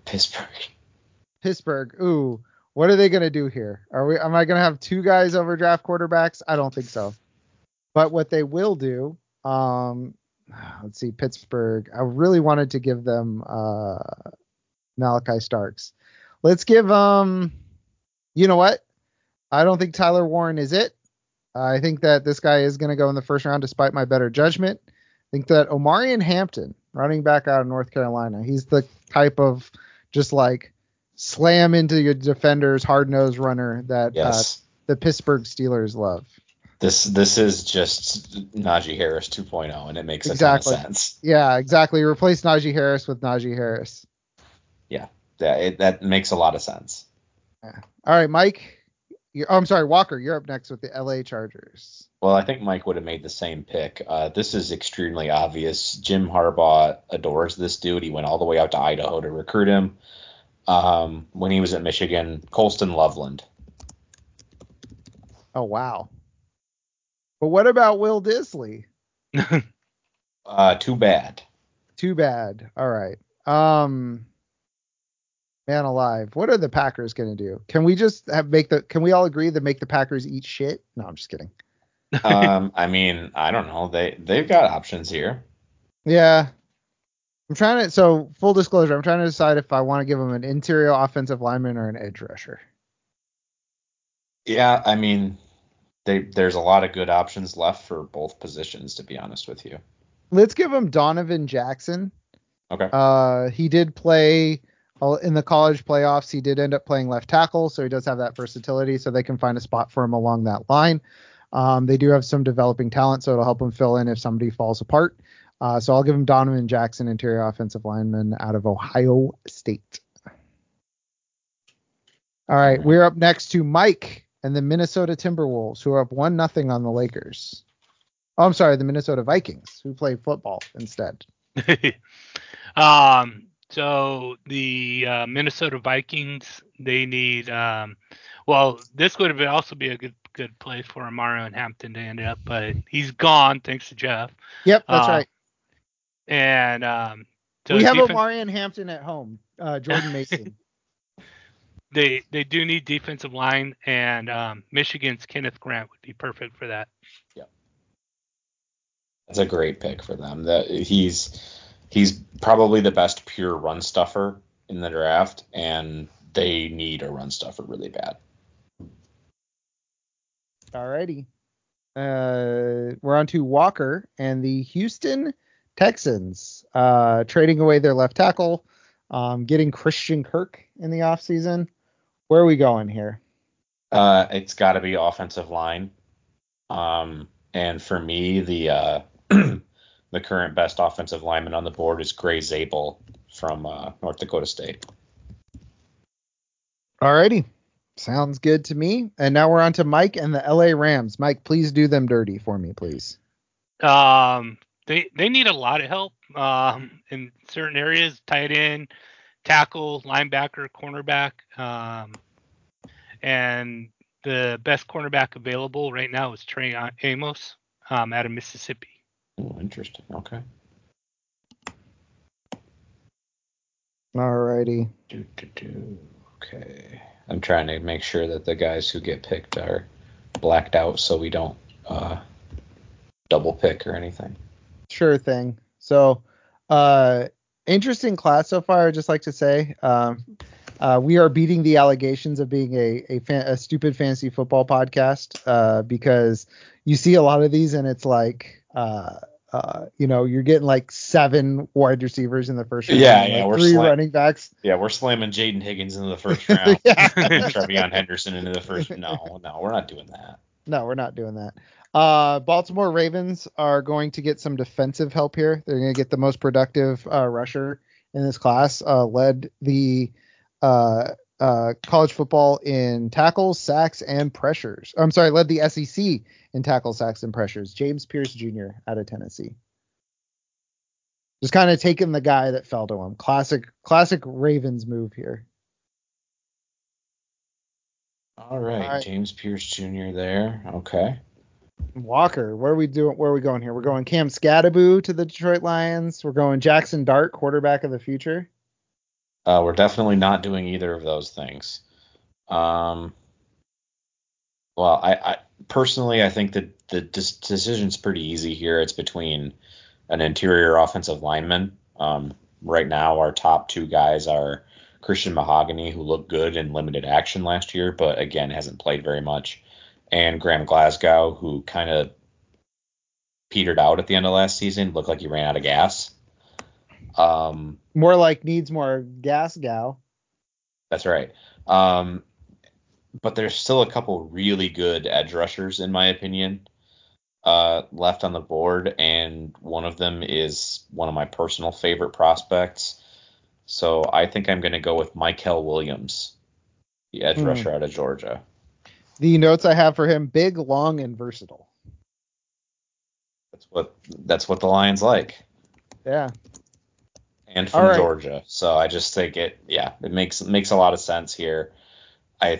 Ooh. What are they going to do here? Am I going to have 2 guys over draft quarterbacks? I don't think so. But what they will do, let's see, Pittsburgh. I really wanted to give them Malachi Starks. Let's give you know what? I don't think Tyler Warren is it. I think that this guy is going to go in the first round despite my better judgment. I think that Omarion Hampton, running back out of North Carolina, he's the type of just like slam into your defenders, hard-nosed runner that the Pittsburgh Steelers love. This is just Najee Harris 2.0, and it makes a ton of sense. Yeah, exactly. Replace Najee Harris with Najee Harris. Yeah, that makes a lot of sense. Yeah. All right, Mike. I'm sorry, Walker. You're up next with the LA Chargers. Well, I think Mike would have made the same pick. This is extremely obvious. Jim Harbaugh adores this dude. He went all the way out to Idaho to recruit him. When he was at Michigan, Colston Loveland. Oh, wow. But what about Will Disley? Too bad. All right. Man alive. What are the Packers going to do? Can we just can we all agree to make the Packers eat shit? No, I'm just kidding. I mean, I don't know. They've got options here. Yeah. So full disclosure, I'm trying to decide if I want to give them an interior offensive lineman or an edge rusher. Yeah, I mean, there's a lot of good options left for both positions, to be honest with you. Let's give him Donovan Jackson. Okay. He did play in the college playoffs. He did end up playing left tackle, so he does have that versatility, so they can find a spot for him along that line. They do have some developing talent, so it'll help him fill in if somebody falls apart. So I'll give him Donovan Jackson, interior offensive lineman out of Ohio State. All right, we're up next to Mike and the Minnesota Timberwolves, who are up 1-0 on the Lakers. Oh, I'm sorry, the Minnesota Vikings, who play football instead. So the Minnesota Vikings, they need. Well, this would have also be a good play for Amaro and Hampton to end up, but he's gone thanks to Jeff. Yep, that's right. And so we have Omari and Hampton at home. Jordan Mason. They do need defensive line, and Michigan's Kenneth Grant would be perfect for that. Yeah, that's a great pick for them. That he's probably the best pure run stuffer in the draft, and they need a run stuffer really bad. Alrighty. We're on to Walker and the Houston Texans, trading away their left tackle, getting Christian Kirk in the offseason. Where are we going here? It's got to be offensive line. And for me, the the current best offensive lineman on the board is Gray Zabel from North Dakota State. Alrighty. Sounds good to me. And now we're on to Mike and the LA Rams. Mike, please do them dirty for me, please. They need a lot of help in certain areas: tight end, tackle, linebacker, cornerback. And the best cornerback available right now is Trey Amos out of Mississippi. Oh, interesting. Okay. Alrighty. Okay. I'm trying to make sure that the guys who get picked are blacked out so we don't double pick or anything. Sure thing. So, interesting class so far, I'd just like to say. We are beating the allegations of being a stupid fantasy football podcast because you see a lot of these and it's like, you're getting like 7 wide receivers in the first round. Yeah, like 3 running backs. Yeah, we're slamming Jaden Higgins into the first round. Trevion Henderson into the first. No, we're not doing that. No, we're not doing that. Baltimore Ravens are going to get some defensive help here. They're going to get the most productive rusher in this class. Led the college football in tackles, sacks, and pressures. I'm sorry, led the SEC in tackles, sacks, and pressures. James Pierce Jr. out of Tennessee. Just kind of taking the guy that fell to him. Classic Ravens move here. All right. James Pierce Jr. there. Okay. Walker, where are we going here? We're going Cam Scadaboo to the Detroit Lions. We're going Jackson Dart, quarterback of the future. We're definitely not doing either of those things. Well, I personally, I think that the decision's pretty easy here. It's between an interior offensive lineman. Right now, our top 2 guys are Christian Mahogany, who looked good in limited action last year, but again, hasn't played very much, and Graham Glasgow, who kind of petered out at the end of last season, looked like he ran out of gas. More like needs more gas, gal. That's right. But there's still a couple really good edge rushers, in my opinion, left on the board, and one of them is one of my personal favorite prospects. So I think I'm going to go with Mykel Williams, the edge rusher out of Georgia. The notes I have for him: big, long, and versatile. That's what the Lions like. Yeah. And from Georgia. So I just think it makes a lot of sense here. I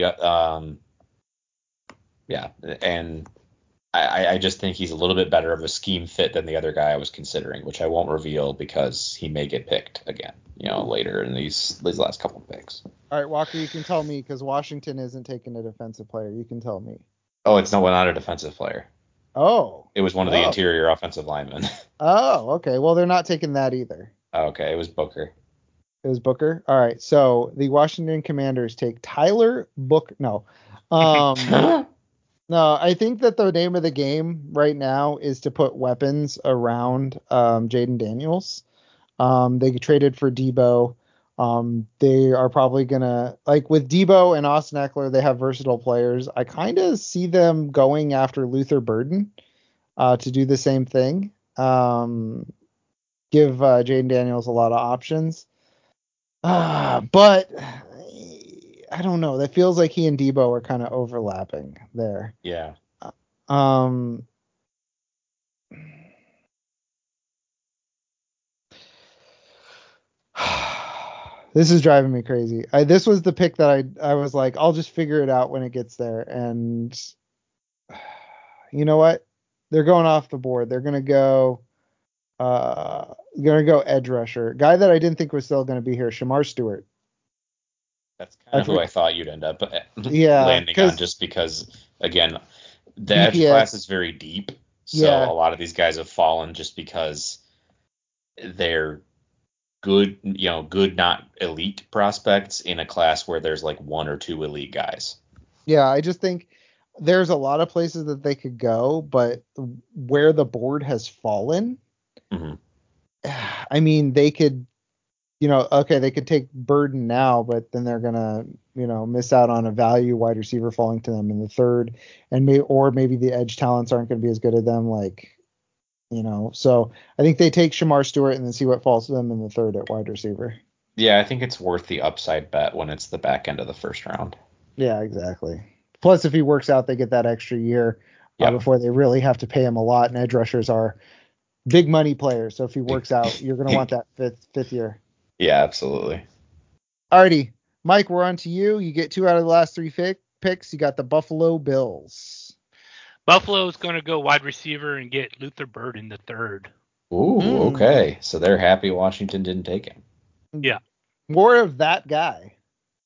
just think he's a little bit better of a scheme fit than the other guy I was considering, which I won't reveal because he may get picked again, later in these last couple of picks. All right, Walker, you can tell me because Washington isn't taking a defensive player. You can tell me. Oh, it's not a defensive player. Oh. It was one of the interior offensive linemen. Oh, okay. Well, they're not taking that either. Okay, it was Booker. It was Booker? All right. So the Washington Commanders take Tyler Book. No. No, No, I think that the name of the game right now is to put weapons around Jaden Daniels. They traded for Debo. They are probably gonna, like, with Debo and Austin Eckler, they have versatile players. I kind of see them going after Luther Burden to do the same thing. Give Jaden Daniels a lot of options. But I don't know. That feels like he and Debo are kind of overlapping there. Yeah. Um, this is driving me crazy. This was the pick that I was like, I'll just figure it out when it gets there. And you know what? They're going off the board. They're gonna go edge rusher. Guy that I didn't think was still gonna be here, Shamar Stewart. That's kind of who I thought you'd end up Yeah, landing on, just because, again, the edge DPS. class is very deep. So Yeah. a lot of these guys have fallen just because they're good, good, not elite prospects in a class where there's like one or two elite guys. Yeah, I just think there's a lot of places that they could go, but where the board has fallen, Mhm. I mean, they could, okay, they could take Burden now, but then they're gonna, miss out on a value wide receiver falling to them in the third, and maybe the edge talents aren't going to be as good as them, like, So I think they take Shamar Stewart and then see what falls to them in the third at wide receiver. Yeah, I think it's worth the upside bet when it's the back end of the first round. Yeah, exactly. Plus, if he works out, they get that extra year before they really have to pay him a lot. And edge rushers are big money players, so if he works out, you're going to want that fifth year. Yeah, absolutely. Alrighty, Mike, we're on to you. You get 2 out of the last 3 picks. You got the Buffalo Bills. Buffalo's going to go wide receiver and get Luther Burden the third. Ooh, okay. So they're happy Washington didn't take him. Yeah. More of that guy.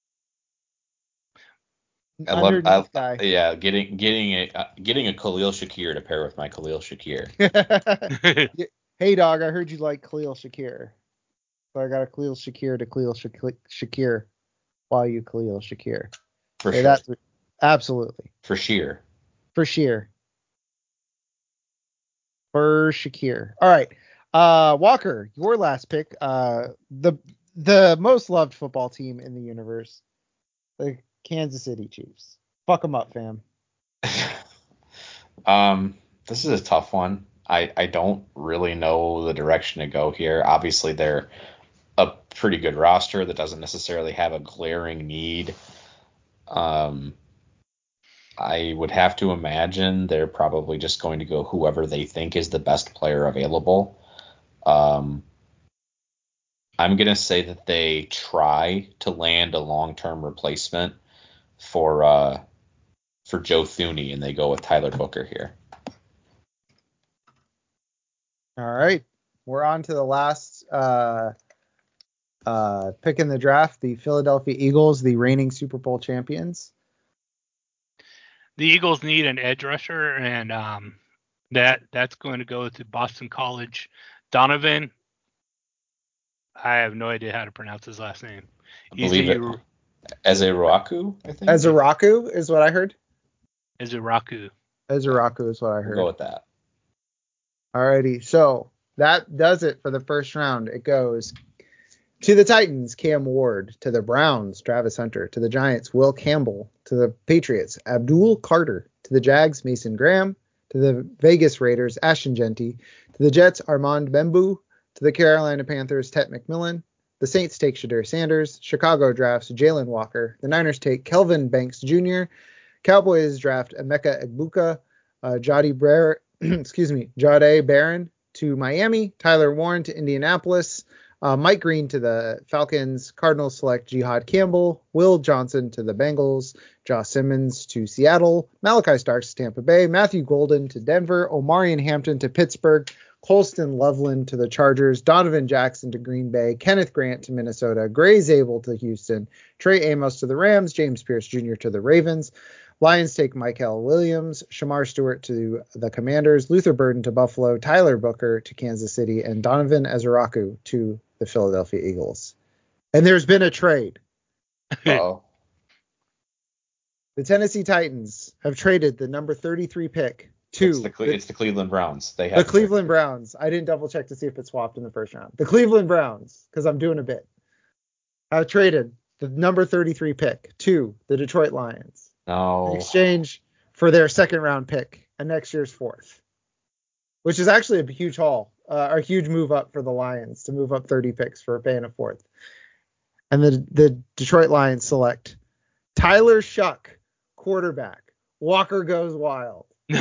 I love, guy. Yeah, getting a Khalil Shakir to pair with my Khalil Shakir. Hey, dog, I heard you like Khalil Shakir. So I got a Khalil Shakir to Khalil Shakir while you Khalil Shakir. For sure. That's absolutely. For sheer. For sheer. For Shakir. All right. Walker, your last pick. The most loved football team in the universe. The Kansas City Chiefs. Fuck them up, fam. This is a tough one. I don't really know the direction to go here. Obviously, they're a pretty good roster that doesn't necessarily have a glaring need. I would have to imagine they're probably just going to go whoever they think is the best player available. I'm going to say that they try to land a long-term replacement for Joe Thuney, and they go with Tyler Booker here. All right. We're on to the last pick in the draft, the Philadelphia Eagles, the reigning Super Bowl champions. The Eagles need an edge rusher, and that's going to go to Boston College. Donovan, I have no idea how to pronounce his last name. I believe it. Ezeraku, I think. Ezeraku is what I heard. Ezeraku is what I heard. We'll go with that. Alrighty, so that does it for the first round. It goes to the Titans, Cam Ward; to the Browns, Travis Hunter; to the Giants, Will Campbell; to the Patriots, Abdul Carter; to the Jags, Mason Graham; to the Vegas Raiders, Ashton Genty; to the Jets, Armand Bembou; to the Carolina Panthers, Tet McMillan; the Saints take Shadir Sanders; Chicago drafts Jalen Walker; the Niners take Kelvin Banks Jr., Cowboys draft Emeka Egbuka; Jahdae Barron to Miami; Tyler Warren to Indianapolis; Mike Green to the Falcons; Cardinals select Jihad Campbell; Will Johnson to the Bengals; Josh Simmons to Seattle; Malachi Starks to Tampa Bay; Matthew Golden to Denver; Omarion Hampton to Pittsburgh; Colston Loveland to the Chargers; Donovan Jackson to Green Bay; Kenneth Grant to Minnesota; Gray Zabel to Houston; Trey Amos to the Rams; James Pierce Jr. to the Ravens. Lions take Michael Williams; Shamar Stewart to the Commanders; Luther Burden to Buffalo; Tyler Booker to Kansas City; and Donovan Ezeraku to the Philadelphia Eagles. And there's been a trade. Oh. The Tennessee Titans have traded the number 33 pick to It's the Cleveland Browns. They the have Cleveland Browns. I didn't double check to see if it swapped in the first round. The Cleveland Browns, because I'm doing a bit, have traded the number 33 pick to the Detroit Lions in No. exchange for their second round pick and next year's fourth, which is actually a huge haul, a huge move up for the Lions to move up 30 picks for paying a fourth. And the Detroit Lions select Tyler Shuck, quarterback. Walker goes wild.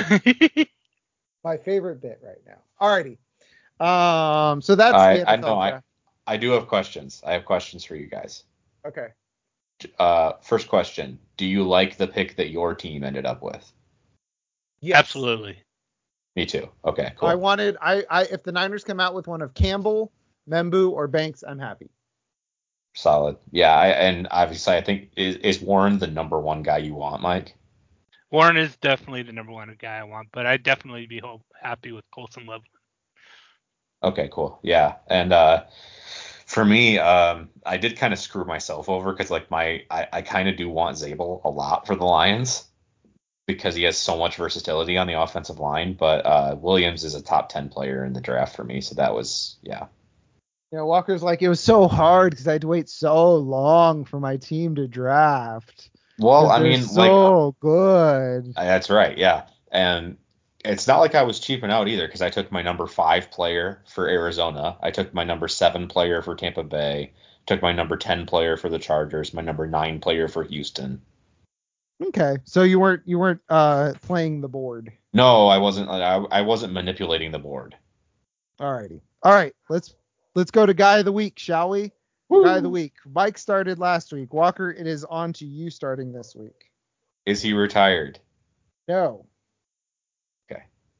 My favorite bit right now. Alrighty. So that's the NFL I know. draft. I do have questions. I have questions for you guys. Okay. First question: do you like the pick that your team ended up with? Yes. Absolutely. Me too. Okay, cool. If the Niners come out with one of Campbell, Membu, or Banks, I'm happy. Solid. Yeah, and obviously I think is Warren the number one guy you want, Mike? Warren is definitely the number one guy I want, but I'd definitely be happy with Colson Loveland. Okay, cool. Yeah, and for me, I did kind of screw myself over because like I kind of do want Zabel a lot for the Lions because he has so much versatility on the offensive line, but Williams is a top 10 player in the draft for me, so that was yeah. Walker's like, it was so hard because I had to wait so long for my team to draft. Well, I mean, so good. That's right, yeah. And it's not like I was cheaping out either because I took my number 5 player for Arizona. I took my number 7 player for Tampa Bay. Took my number 10 player for the Chargers. My number 9 player for Houston. Okay, so you weren't playing the board. No, I wasn't. I wasn't manipulating the board. Alrighty. All right, let's go to guy of the week, shall we? Woo. Guy of the week. Mike started last week. Walker, it is on to you starting this week. Is he retired? No. Okay.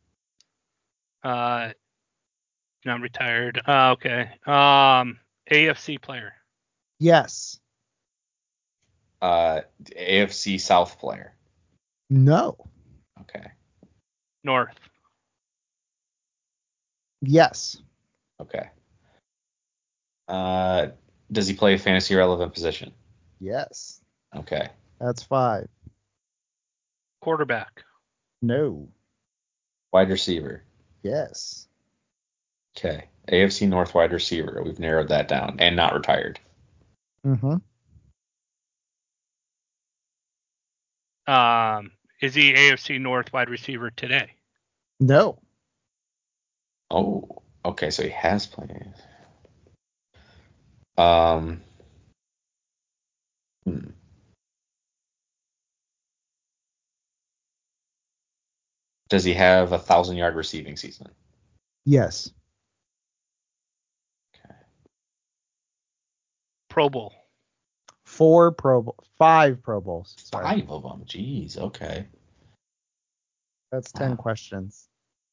Not retired. Okay. AFC player. Yes. AFC South player. No. Okay. North. Yes. Okay. Does he play a fantasy relevant position? Yes. Okay. That's 5. Quarterback. No. Wide receiver. Yes. Okay. AFC North wide receiver. We've narrowed that down. And not retired. Mm-hmm. Is he AFC North wide receiver today? No. Oh, okay. So he has played. Does he have 1,000-yard receiving season? Yes. Okay. Pro Bowl. 5 Pro Bowls. Sorry. 5 of them. Jeez. Okay. That's 10 questions.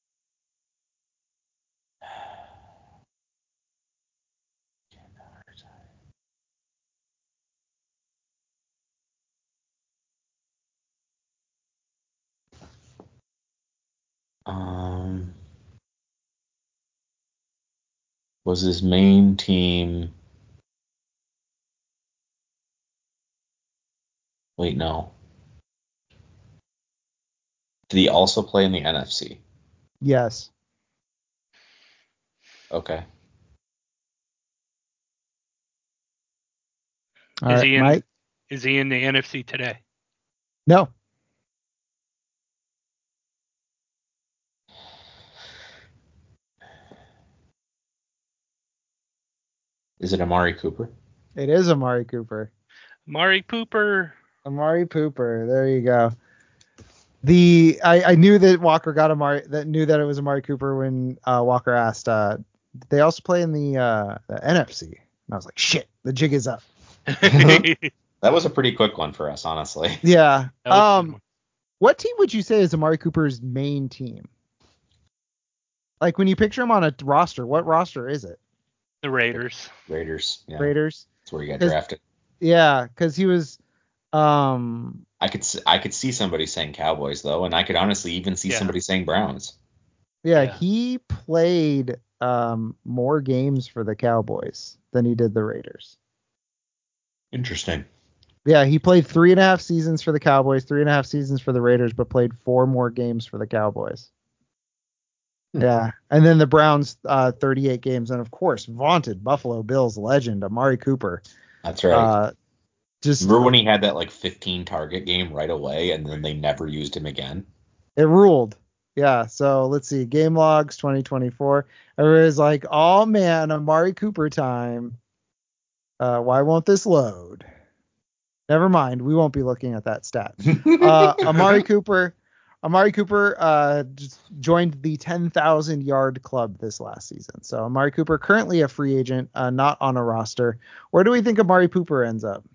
Was his main team? Wait, no. Did he also play in the NFC? Yes. Okay. All right, Mike? Is he in the NFC today? No. Is it Amari Cooper? It is Amari Cooper. Amari Cooper. There you go. I knew that Walker got knew that it was Amari Cooper when Walker asked. They also play in the NFC. And I was like, shit, the jig is up. That was a pretty quick one for us, honestly. Yeah. What team would you say is Amari Cooper's main team? Like when you picture him on a roster, what roster is it? The Raiders. Yeah. Raiders. That's where he got drafted. Yeah, because he was. I could see somebody saying Cowboys though, and I could honestly even see somebody saying Browns. Yeah, he played more games for the Cowboys than he did the Raiders. Interesting. Yeah, he played 3.5 seasons for the Cowboys, 3.5 seasons for the Raiders, but played 4 more games for the Cowboys. Yeah, and then the Browns, 38 games, and of course, vaunted Buffalo Bills legend Amari Cooper. That's right. Just remember when he had that like 15 target game right away, and then they never used him again? It ruled. Yeah, so let's see. Game logs 2024. Everybody's like, oh man, Amari Cooper time. Why won't this load? Never mind. We won't be looking at that stat. Amari Cooper just joined the 10,000 yard club this last season. So Amari Cooper currently a free agent, not on a roster. Where do we think Amari Cooper ends up?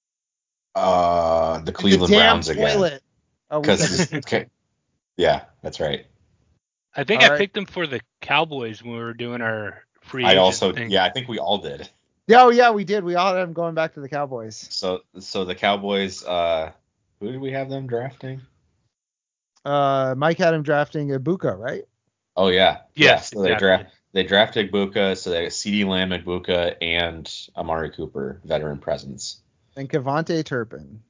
The Cleveland Browns again. Oh, yeah, that's right. I think I picked him for the Cowboys when we were doing our free agent thing. Yeah, I think we all did. Oh yeah, we did. We all had him going back to the Cowboys. So the Cowboys, who did we have them drafting? Mike had him drafting Ibuka, right? Oh yeah. Yes. So exactly. they drafted Ibuka, so they got CeeDee Lamb, Ibuka, and Amari Cooper, veteran presence. And Kevontae Turpin.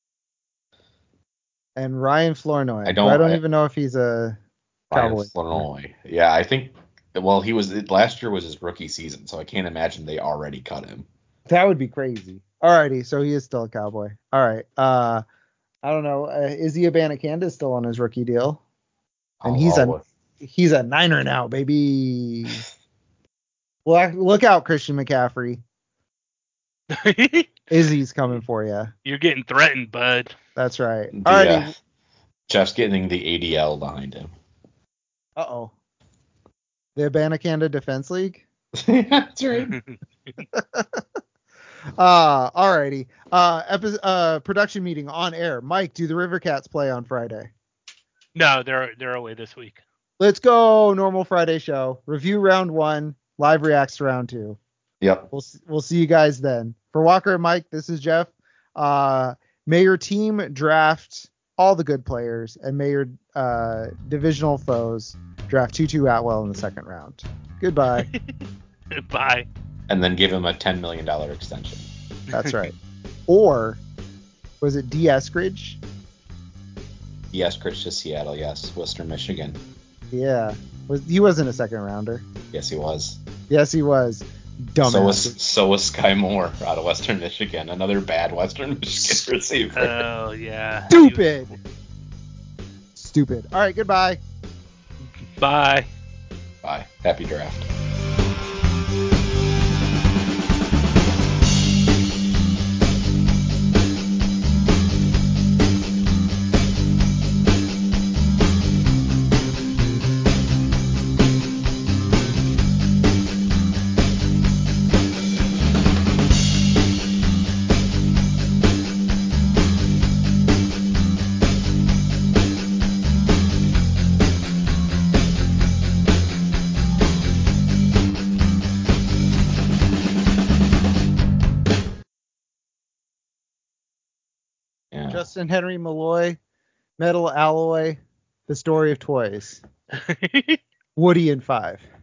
And Ryan Flournoy. I don't even know if he's a Cowboy. Ryan Flournoy. Yeah, I think. Well, last year was his rookie season, so I can't imagine they already cut him. That would be crazy. Alrighty, so he is still a Cowboy. All right. I don't know. Izzy Abanikanda still on his rookie deal, and he's a Niner now, baby. Well, look out, Christian McCaffrey. Izzy's coming for you. You're getting threatened, bud. That's right. Alrighty. Jeff's getting the ADL behind him. Uh-oh. The Abanikanda Defense League? That's right. Alrighty. Production meeting on air. Mike, do the River Cats play on Friday? No, they're away this week. Let's go. Normal Friday show. Review round 1. Live reacts to round 2. Yep. We'll see you guys then. For Walker and Mike, this is Jeff. May your team draft all the good players, and may your divisional foes draft Tutu Atwell in the second round. Goodbye. Bye. And then give him a $10 million extension. That's right. Or was it D. Eskridge? D. Eskridge to Seattle, yes. Western Michigan. Yeah. He wasn't a second rounder. Yes, he was. Yes, he was. Dumbass. So was Sky Moore out of Western Michigan. Another bad Western Michigan receiver. Oh, yeah. Stupid. All right, goodbye. Bye. Bye. Happy draft. Justin Henry Malloy, Metal Alloy, The Story of Toys. Woody in 5.